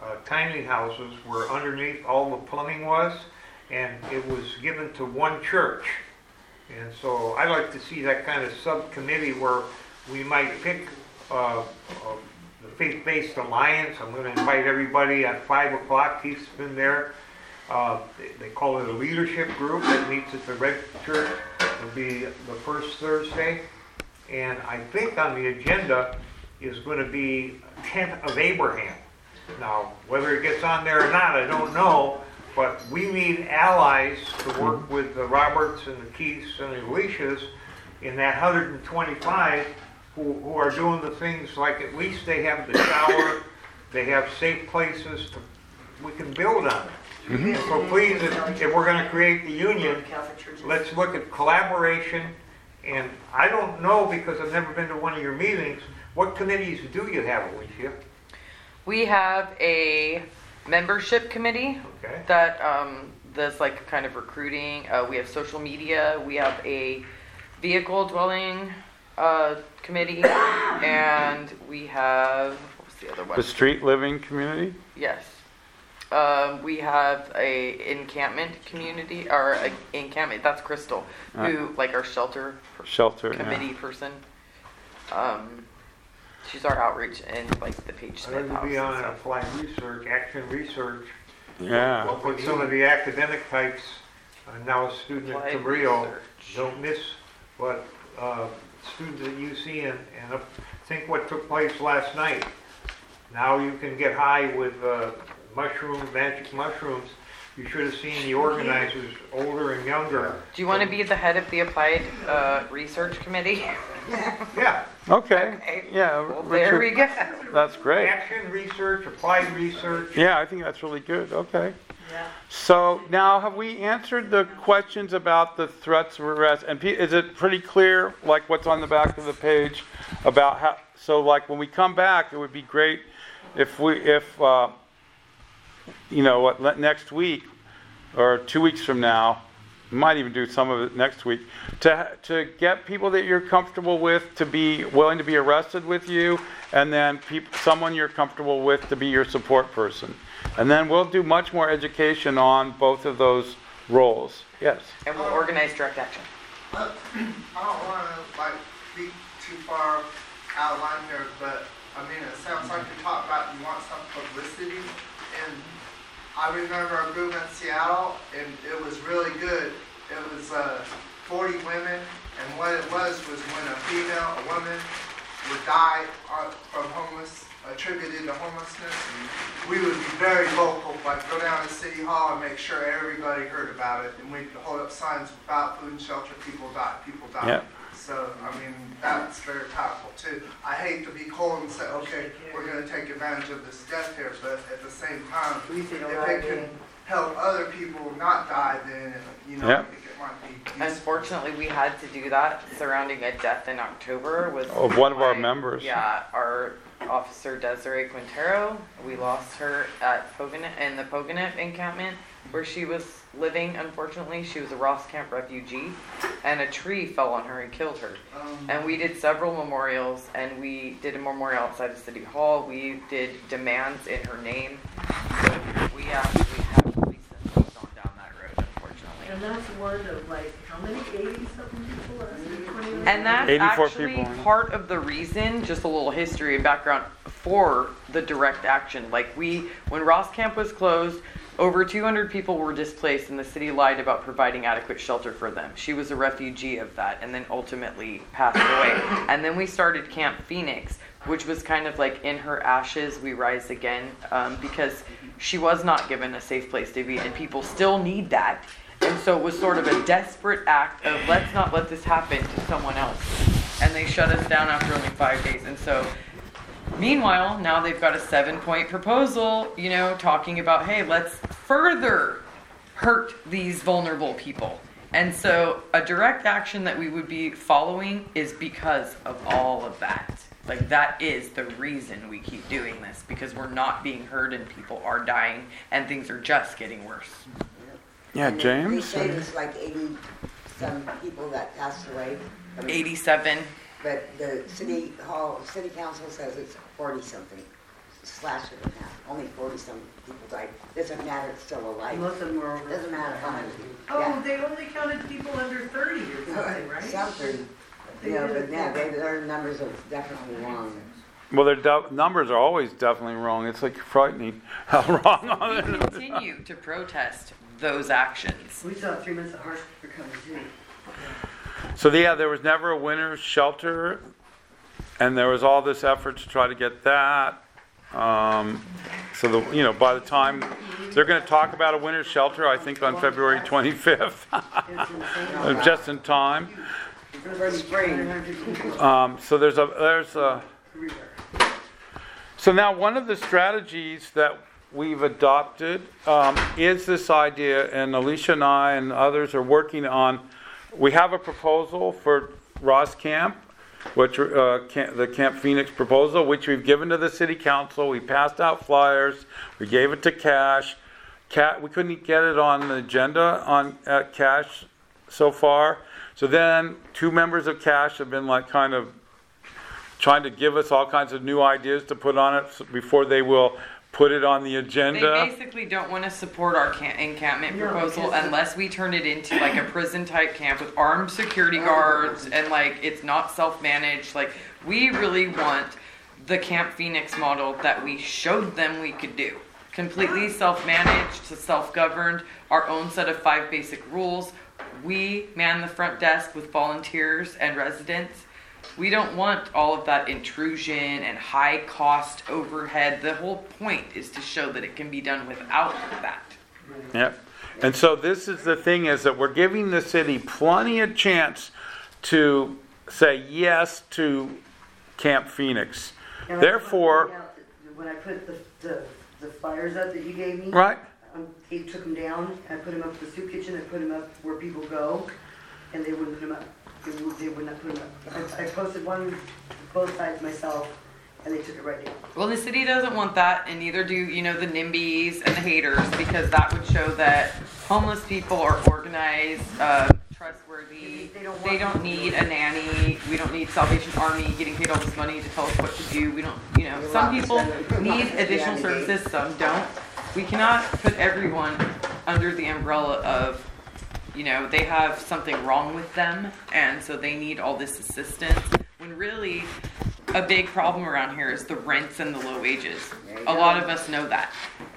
uh, tiny houses where underneath all the plumbing was, and it was given to one church. And so I'd like to see that kind of subcommittee where we might pick uh, uh, the Faith-Based Alliance. I'm going to invite everybody at five o'clock. Keith's been there. Uh, they, they call it a leadership group that meets at the Red Church. It'll be the first Thursday. And I think on the agenda is going to be Tent of Abraham. Now, whether it gets on there or not, I don't know. But we need allies to work with the Roberts and the Keiths and the Alicias in that one hundred twenty-five who, who are doing the things like at least they have the shower, they have safe places to, we can build on it. Mm-hmm. So please, if, if we're going to create the union, let's look at collaboration. And I don't know, because I've never been to one of your meetings, what committees do you have, Alicia? We have a membership committee Okay. that um, does like kind of recruiting. Uh, we have social media. We have a vehicle dwelling uh, committee, and we have what's the other one? The street living community? Yes. Um, we have a encampment community, or a encampment. That's Crystal, Uh, who like our shelter Shelter, committee yeah. person. Um, she's our outreach and like the Page I'd Smith like to house. be and on stuff. applied research, action research. Yeah. We'll put some of the academic types. I'm now a student at Applied Cabrillo. research. Don't miss what uh, students at U C and, and think what took place last night. Now you can get high with uh, mushrooms, magic mushrooms. You should have seen the organizers, older and younger. Do you want to be the head of the applied uh, research committee? Yeah. Okay. Okay. Yeah. Well, there we go. That's great. Action research, applied research. Yeah, I think that's really good. Okay. Yeah. So now, have we answered the questions about the threats of arrest? And P- is it pretty clear, like what's on the back of the page, about how? So, like when we come back, it would be great if we, if uh, you know, what le- next week or two weeks from now, we might even do some of it next week, to to get people that you're comfortable with to be willing to be arrested with you, and then peop- someone you're comfortable with to be your support person. And then we'll do much more education on both of those roles. Yes. And we'll organize direct action. I don't want to like be too far out of line here, but I mean, it sounds like you talk about you want some publicity, and I remember a group in Seattle, and it was really good. It was uh, forty women, and what it was was when a female, a woman, would die uh, from homeless, attributed to homelessness, we would be very vocal, like go down to City Hall and make sure everybody heard about it, and we'd hold up signs about food and shelter, people die, people die. Yep. So, I mean, that's very powerful too. I hate to be cold and say, okay, we're going to take advantage of this death here, but at the same time, if it can help other people not die, then, you know, Yep. I think it might be useful. Unfortunately, we had to do that surrounding a death in October with Of one of our my- members. Yeah, our officer Desiree Quintero. We lost her at Pogonet in the Pogonet encampment where she was living. Unfortunately, she was a Ross Camp refugee, and a tree fell on her and killed her. Um, And we did several memorials, and we did a memorial outside of City Hall. We did demands in her name. So we actually have police that have gone down that road, unfortunately. And that's word of like, how many, eighty something people arrested? twenty-one? And that's eighty-four actually people. part of the reason, just a little history and background for the direct action. Like we, when Ross Camp was closed, over two hundred people were displaced and the city lied about providing adequate shelter for them. She was a refugee of that and then ultimately passed away. And then we started Camp Phoenix, which was kind of like in her ashes, we rise again, um, because she was not given a safe place to be and people still need that. And so it was sort of a desperate act of let's not let this happen to someone else. And they shut us down after only five days. And so meanwhile, now they've got a seven-point proposal, you know, talking about, hey, let's further hurt these vulnerable people. And so a direct action that we would be following is because of all of that. Like, that is the reason we keep doing this, because we're not being heard and people are dying and things are just getting worse. Yeah, And they- James? They say there's like eighty some people that passed away. I mean, eighty-seven. But the city hall, city council says it's forty something. slashed it in half. Only forty-some people died. Doesn't matter, it's still alive. Most of them were over. Doesn't matter how many. Oh, Yeah. they only counted people under thirty or something, right? Something. They Yeah, did, but yeah, yeah. they, their numbers are definitely wrong. Well, their de- numbers are always definitely wrong. It's like frightening how wrong on We it. continue to protest those actions. We still have three months of harsh recovery too. So yeah, there was never a winter shelter, and there was all this effort to try to get that. Um, so the you know by the time they're going to talk about a winter shelter, I think on February twenty-fifth, just in time. For spring. Um, so there's a there's a. So now one of the strategies that we've adopted um, is this idea, and Alicia and I and others are working on. We have a proposal for Ross Camp, which uh, camp, the Camp Phoenix proposal, which we've given to the city council. We passed out flyers. We gave it to Cash. Cat, we couldn't get it on the agenda on at Cash so far. So then two members of Cash have been like kind of trying to give us all kinds of new ideas to put on it before they will put it on the agenda. They basically don't want to support our camp- encampment No, proposal because- unless we turn it into like a prison type camp with armed security guards and like it's not self-managed. Like we really want the Camp Phoenix model that we showed them we could do. Completely self-managed, to self-governed, our own set of five basic rules. We man the front desk with volunteers and residents. We don't want all of that intrusion and high cost overhead. The whole point is to show that it can be done without that. Yep. And so this is the thing, is that we're giving the city plenty of chance to say yes to Camp Phoenix. And I Therefore, just wanted to point out that when I put the, the, the flyers up that you gave me, right? um, he took them down. I put them up at the soup kitchen. I put them up where people go, and they wouldn't put them up. They would, they would not put them up. I, I posted one, both sides myself, and they took it right down. Well, the city doesn't want that, and neither do, you know, the NIMBYs and the haters, because that would show that homeless people are organized, uh, trustworthy. They don't They want don't need a nanny. We don't need Salvation Army getting paid all this money to tell us what to do. We don't, you know, some people need additional services, some don't. We cannot put everyone under the umbrella of, you know, they have something wrong with them, and so they need all this assistance, when really a big problem around here is the rents and the low wages. A lot of us know that.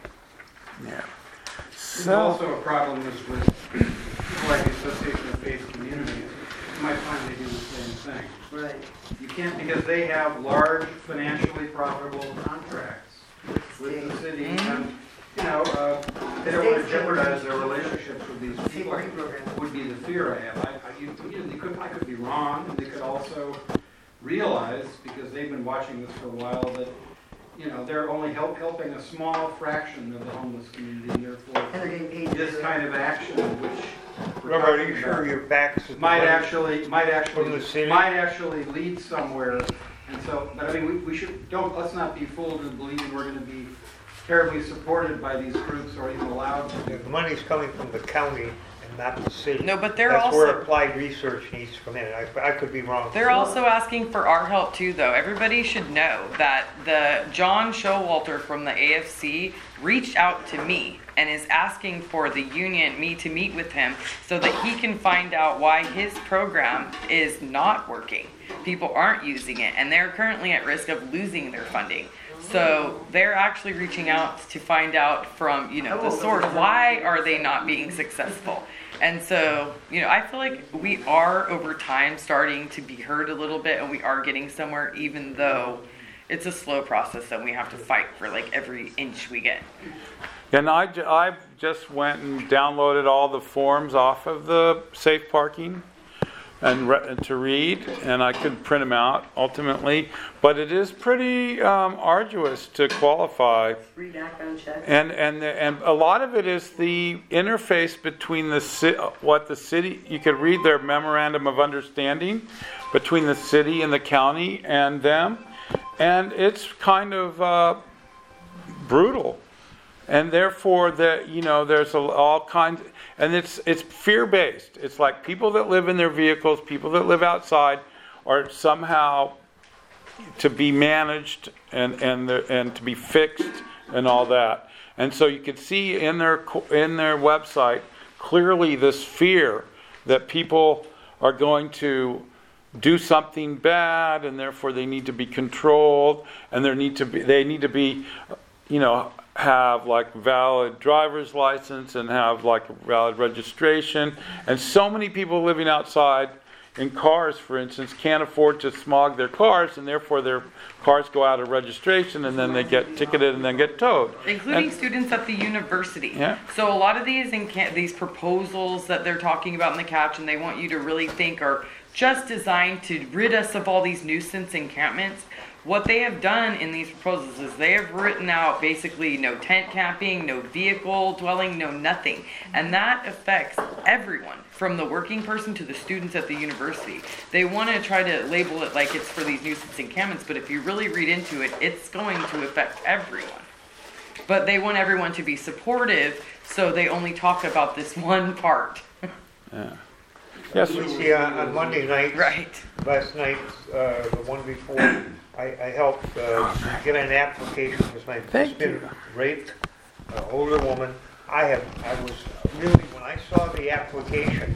Yeah. There's also a problem is with people like the Association of Faith Communities. You might find they do the same thing. Right. You can't, because they have large, financially profitable contracts with the city, and, you know, uh, they don't want to jeopardize their relationships with these people, would be the fear I have. I, I, you, you know, they could, I could be wrong, and they could also realize, because they've been watching this for a while, that, you know, they're only help, helping a small fraction of the homeless community, and therefore And they're getting paid. this kind of action, which we're Robert, are talking you sure about, your back's at the might money actually, might from actually, the city? might actually lead somewhere. And so, but I mean, we, we should, don't, let's not be fooled into believing we're gonna be terribly supported by these groups or even allowed to do. The money's coming from the county and not the city. No, but they're That's where also- applied research needs to come in. I, I could be wrong. They're also asking for our help too, though. Everybody should know that the John Showalter from the A F C reached out to me and is asking for the union, me to meet with him so that he can find out why his program is not working. People aren't using it, and they're currently at risk of losing their funding. So they're actually reaching out to find out from, you know, the source, why are they not being successful? And so, you know, I feel like we are over time starting to be heard a little bit, and we are getting somewhere, even though it's a slow process and we have to fight for like every inch we get. And I, ju- I just went and downloaded all the forms off of the safe parking and, re- and to read, and I could print them out ultimately. But it is pretty um, arduous to qualify. Free background check. And and the, and a lot of it is the interface between the ci- what the city. You could read their memorandum of understanding between the city and the county and them, and it's kind of uh, brutal. And therefore, that you know, there's a, all kinds, and it's it's fear-based. It's like people that live in their vehicles, people that live outside, are somehow to be managed and and the, and to be fixed and all that. And so you could see in their in their website clearly this fear that people are going to do something bad, and therefore they need to be controlled, and there need to be they need to be, you know, have like valid driver's license and have like valid registration. And so many people living outside in cars, for instance, can't afford to smog their cars, and therefore their cars go out of registration, and then they get ticketed and then get towed. Including and, students at the university. Yeah. So a lot of these in ca- these proposals that they're talking about in the catch, and they want you to really think are just designed to rid us of all these nuisance encampments. What they have done in these proposals is they have written out basically no tent camping, no vehicle dwelling, no nothing. And that affects everyone, from the working person to the students at the university. They want to try to label it like it's for these nuisance encampments, but if you really read into it, it's going to affect everyone. But they want everyone to be supportive, so they only talk about this one part. Yeah. Yes. We see on, on Monday night, right. last night, uh, the one before, I, I helped uh, get an application because my son's been raped, an older woman. I have, I was really, when I saw the application,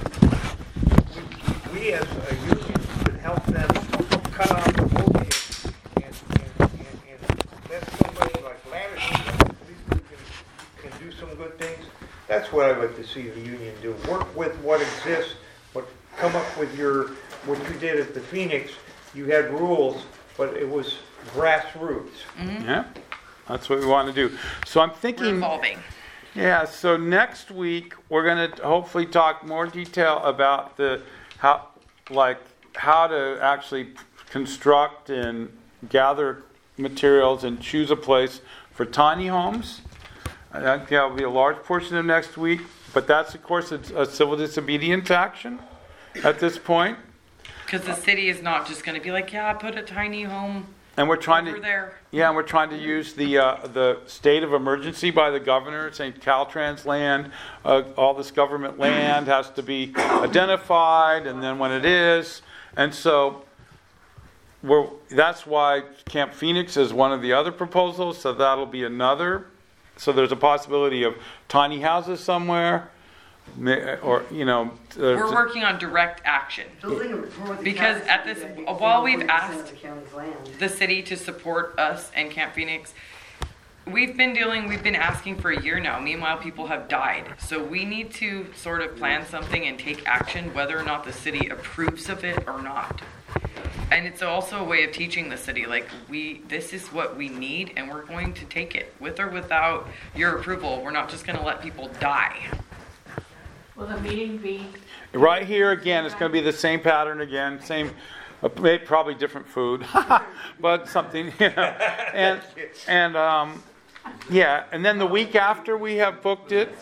we, we as a union could help them cut off the bulkhead and, and, and, and let somebody like Latitude, can, can do some good things. That's what I'd like to see the union do. Work with what exists, but come up with your, what you did at the Phoenix. You had rules, but it was grassroots. Mm-hmm. Yeah, that's what we want to do. So I'm thinking... Revolving. Yeah, so next week we're going to hopefully talk more detail about the how, like how to actually construct and gather materials and choose a place for tiny homes. I think that will be a large portion of next week, but that's of course a, a civil disobedience action at this point. Because the city is not just going to be like, yeah, put a tiny home and we're trying over to, there. Yeah, and we're trying to use the uh, the state of emergency by the governor, saying Caltrans land, uh, all this government land has to be identified, and then when it is, and so we're, that's why Camp Phoenix is one of the other proposals. So that'll be another. So there's a possibility of tiny houses somewhere. Or, you know, uh, we're working on direct action because at this, while we've asked the city to support us and Camp Phoenix, we've been dealing, we've been asking for a year now. Meanwhile, people have died. So we need to sort of plan something and take action, whether or not the city approves of it or not. And it's also a way of teaching the city, like, we, this is what we need, and we're going to take it with or without your approval. We're not just going to let people die. Will the meeting be? Right here again, it's going to be the same pattern again, same, uh, probably different food, but something, you know. And and um, yeah, and then the week after we have booked it,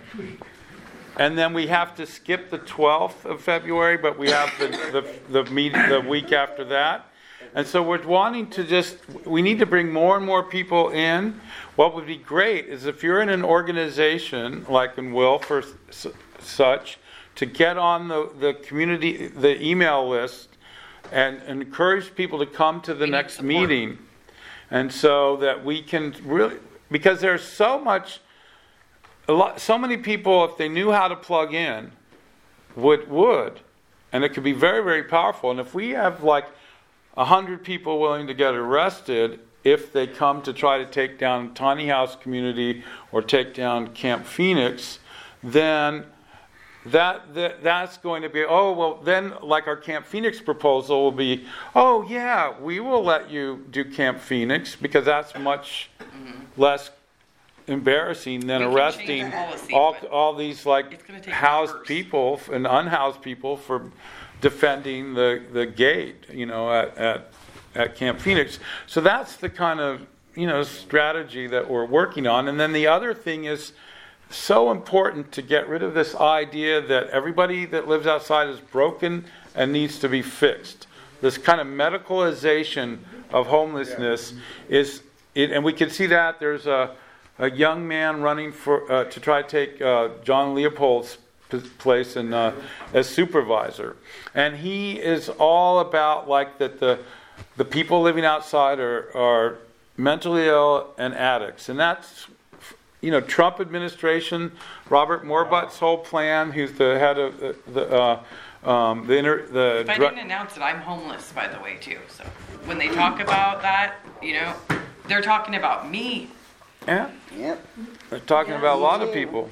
and then we have to skip the twelfth of February, but we have the the the meet the week after that. And so we're wanting to just, we need to bring more and more people in. What would be great is if you're in an organization like in Will for such, to get on the, the community, the email list, and, and encourage people to come to the we next meeting. And so that we can really, because there's so much, a lot, so many people, if they knew how to plug in, would, would. And it could be very, very powerful. And if we have like a hundred people willing to get arrested if they come to try to take down Tiny House Community or take down Camp Phoenix, then that, that that's going to be, oh, well, then like our Camp Phoenix proposal will be, oh, yeah, we will let you do Camp Phoenix because that's much mm-hmm. less embarrassing than we arresting policy, all, all these like housed hours. people and unhoused people for defending the, the gate, you know, at, at at Camp Phoenix. So that's the kind of, you know, strategy that we're working on. And then the other thing is so important to get rid of this idea that everybody that lives outside is broken and needs to be fixed. This kind of medicalization of homelessness yeah. is, it, and we can see that there's a, a young man running for uh, to try to take uh, John Leopold's place in, uh, as supervisor, and he is all about like that the the people living outside are, are mentally ill and addicts. And that's, you know, Trump administration, Robert Morbutt's whole plan, who's the head of the, the uh, um, the, inter, the If I dr- didn't announce it, I'm homeless, by the way, too. So when they talk about that, you know, they're talking about me. Yeah. Yep. They're talking Yeah, about a me lot of too. people.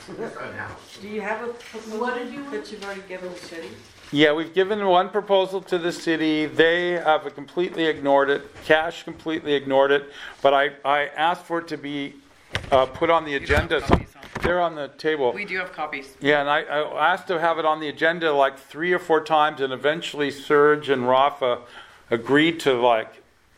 Do you have a proposal What did you- that you've already given the city? Yeah, we've given one proposal to the city. They have completely ignored it. Cash completely ignored it. But I, I asked for it to be uh, put on the agenda. Some, they're on the table. We do have copies. Yeah, and I, I asked to have it on the agenda like three or four times, and eventually Serge and Rafa agreed to like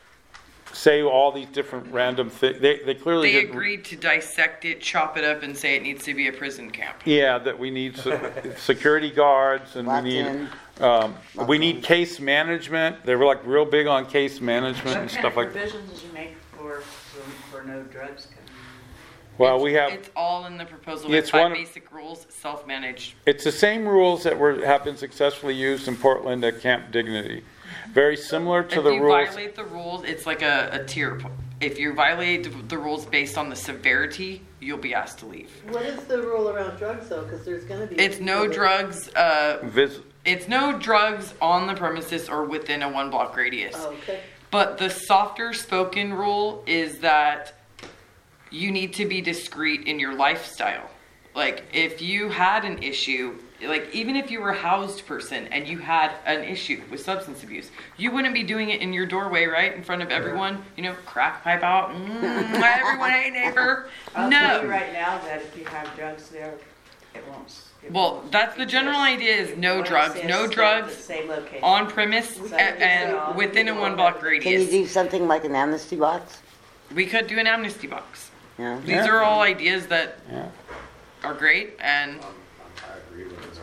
say all these different random things. They, they clearly They didn't- agreed to dissect it, chop it up, and say it needs to be a prison camp. Yeah, that we need se- security guards and we Locked need in. um, we need case management. They were like real big on case management and stuff like that. provisions did you make for, for, for no drugs coming Well, we have It's all in the proposal. It's It's five one of- basic rules, self-managed. it's the same rules that were have been successfully used in Portland at Camp Dignity. Very similar to If the you rules. violate the rules, it's like a, a tier. If you violate the- the rules based on the severity, you'll be asked to leave. What is the rule around drugs though? Because there's going to be. It's no people that- drugs. Uh, Vis- it's no drugs on the premises or within a one block radius. Oh, okay. But the softer spoken rule is that you need to be discreet in your lifestyle. Like if you had an issue, like even if you were a housed person and you had an issue with substance abuse, you wouldn't be doing it in your doorway, right, in front of everyone. You know, crack pipe out, mm, everyone, hey neighbor. I'll No. tell you right now that if you have drugs there, it won't. it Well, won't that's the general exist. idea: is no Once drugs, it's no stayed drugs at the same location. on premise So a- you and know, within a you one know, block Can you radius. do something like an amnesty box? We could do an amnesty box. Yeah. These Yeah. are all ideas that Yeah. are great, and I agree with it.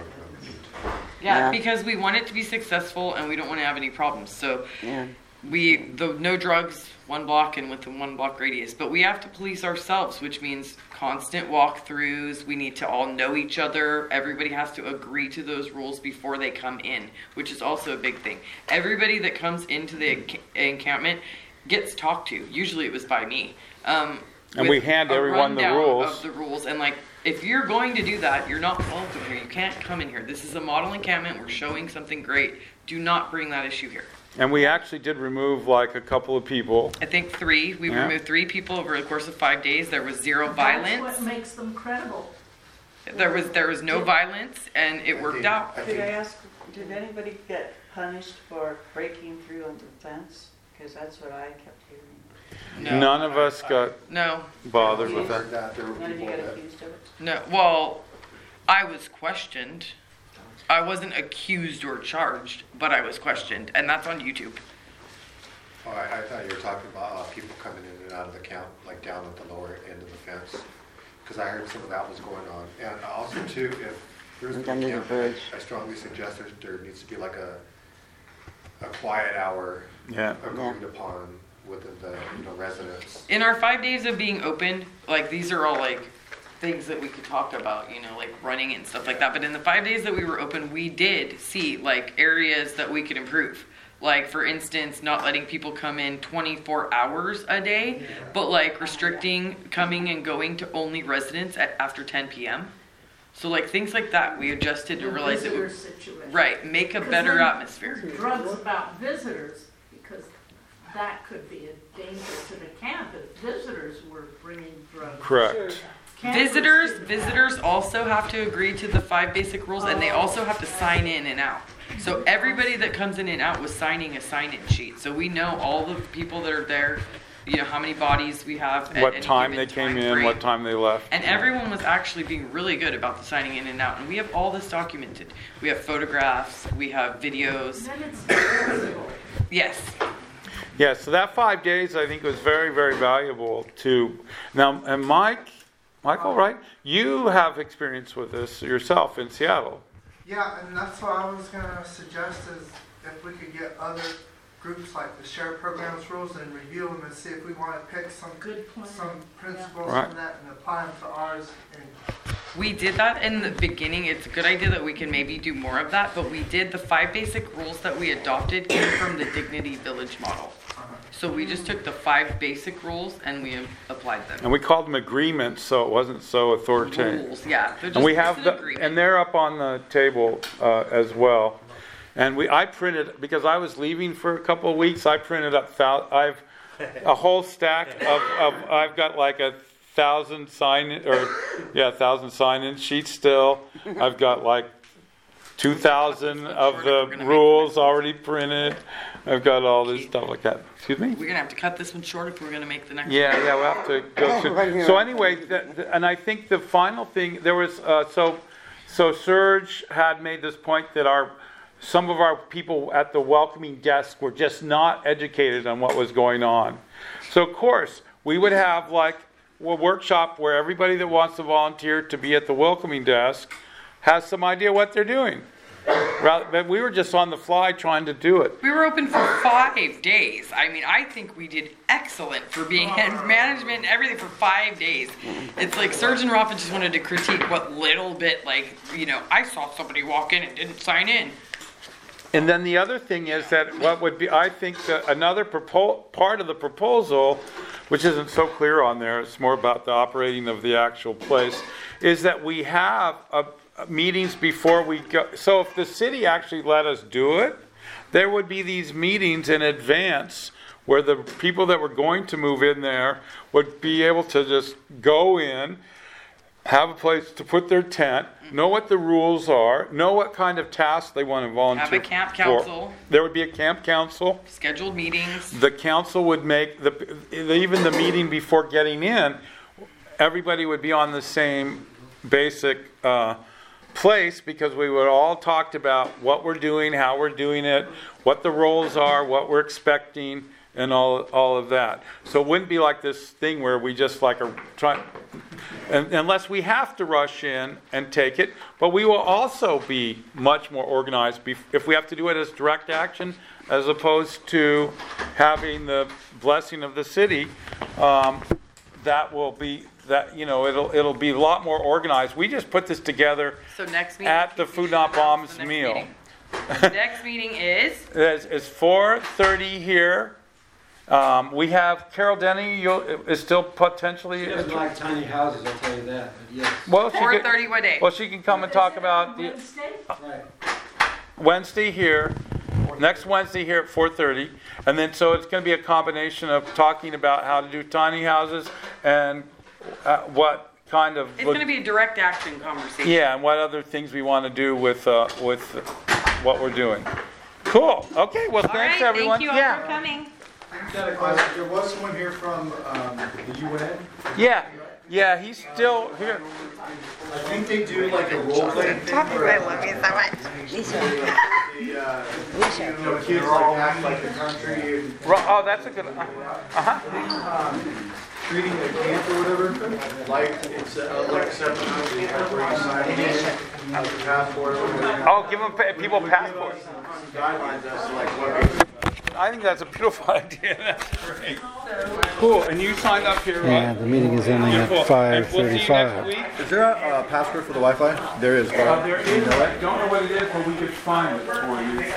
yeah, Yeah. because we want it to be successful and we don't want to have any problems. So Yeah. we the no drugs, one block and within one block radius. But we have to police ourselves, which means constant walkthroughs. We need to all know each other. Everybody has to agree to those rules before they come in, which is also a big thing. Everybody that comes into the enc- encampment gets talked to. Usually it was by me. Um, And with we hand a everyone the rundown rules. of the rules, and like if you're going to do that, you're not welcome here. You can't come in here. This is a model encampment. We're showing something great. Do not bring that issue here. And we actually did remove like a couple of people. I think three. We Yeah. removed three people over the course of five days. There was zero That's violence. what makes them credible. There was there was no violence, and it worked out. Could I ask, did anybody get punished for breaking through on the fence? Because that's what I kept hearing. No. None of us got No, bothered with Heard that. that there were None of you people got that accused of it? no. Well, I was questioned. I wasn't accused or charged, but I was questioned, and that's on YouTube. Oh, I, I thought you were talking about uh, people coming in and out of the camp, like down at the lower end of the fence. Because I heard some of that was going on. And also too, if there's And a under the camp, bridge. I strongly suggest there, there needs to be like a, a quiet hour Yeah. agreed upon within the, you know, residents. In our five days of being open, like these are all like things that we could talk about, you know, like running and stuff like that. But in the five days that we were open, we did see like areas that we could improve. Like for instance, not letting people come in twenty-four hours a day, but like restricting coming and going to only residents at after ten p.m. So like things like that, we adjusted to The realize that we, visitor situation. right, make a 'Cause better then atmosphere. Drugs about visitors, because that could be a danger to the camp if visitors were bringing drugs. Correct. Campers Visitors, didn't visitors also have to agree to the five basic rules, and they also have to sign in and out. So everybody that comes in and out was signing a sign-in sheet. So we know all the people that are there, you know, how many bodies we have at What any time they given came time in, frame. what time they left. And everyone was actually being really good about the signing in and out. And we have all this documented. We have photographs, we have videos. Then it's enforceable. Yes. Yeah, so that five days I think was very, very valuable to, now, and Mike, Michael, right? You have experience with this yourself in Seattle. Yeah, and that's what I was gonna suggest is if we could get other groups like the share programs rules and review them and see if we wanna pick some Good plan. some principles Right. from that and apply them to ours. And We did that in the beginning. It's a good idea that we can maybe do more of that, but we did the five basic rules that we adopted came from the Dignity Village model. So we just took the five basic rules and we applied them. And we called them agreements, so it wasn't so authoritative. Rules, yeah. They're just, And we it's have an the, agreement. and they're up on the table uh, as well. And we, I printed, because I was leaving for a couple of weeks, I printed up, thou, I've a whole stack of, of, I've got like a thousand sign, or yeah, a thousand sign-in sheets still. I've got like two thousand of the rules already printed. I've got all this stuff like that. Excuse me? We're going to have to cut this one short if we're going to make the next Yeah, one. yeah, we'll have to go through. So anyway, the, the, and I think the final thing, there was, uh, so, so Serge had made this point that our, some of our people at the welcoming desk were just not educated on what was going on. So of course, we would have like a workshop where everybody that wants to volunteer to be at the welcoming desk has some idea what they're doing. Rather, but we were just on the fly trying to do it. We were open for five days. I mean, I think we did excellent for being in management and everything for five days. It's like Serge and Rafa just wanted to critique what little bit, like, you know, I saw somebody walk in and didn't sign in. And then the other thing is that what would be, I think, that another propo- part of the proposal, which isn't so clear on there, it's more about the operating of the actual place, is that we have a meetings before we go. So if the city actually let us do it, there would be these meetings in advance where the people that were going to move in there would be able to just go in, have a place to put their tent, know what the rules are, know what kind of tasks they want to volunteer Have a camp for. council. There would be a camp council. Scheduled meetings. The council would make, the even the meeting before getting in, everybody would be on the same basic uh, place, because we would all talked about what we're doing, how we're doing it, what the roles are, what we're expecting, and all all of that. So it wouldn't be like this thing where we just like are trying, and, unless we have to rush in and take it. But we will also be much more organized if we have to do it as direct action, as opposed to having the blessing of the city. Um, that will be. That, you know, it'll it'll be a lot more organized. We just put this together So next meeting at the Food Not Bombs meal. Meeting. The next meeting is It's, it's four thirty here. Um, we have Carol Denny you'll, is still potentially. She doesn't like tiny houses, I'll tell you that. But yes. Well, she four could- thirty. What day? Well, she can come and talk about the Wednesday? Right. Wednesday here. Next Wednesday here at four thirty, and then so it's going to be a combination of talking about how to do tiny houses and uh, what kind of. It's going to be a direct action conversation. Yeah, and what other things we want to do with uh, with what we're doing. Cool. Okay. Well, All thanks right, everyone. Thank you all yeah. for coming. Got a question. There was someone here from um, the U N. Yeah. Yeah. He's still here. I think they do like a role playing thing. Where, I love you so much. the, uh, you know, kids like act like the country and Ro- Oh, that's a good. Uh huh. um, treating the camp or whatever like it's uh, like seven hundred where you sign in, have a passport or whatever. Oh, give them pa- people passports. Guidelines as to like what. I think that's a beautiful idea. That's great. Cool. And you signed up here, right? Yeah, the meeting is ending Cool. at five And we'll see you next thirty-five. week. Is there a uh, password for the Wi-Fi? There is. Uh, there is. I don't know what it is, but we could find it for you.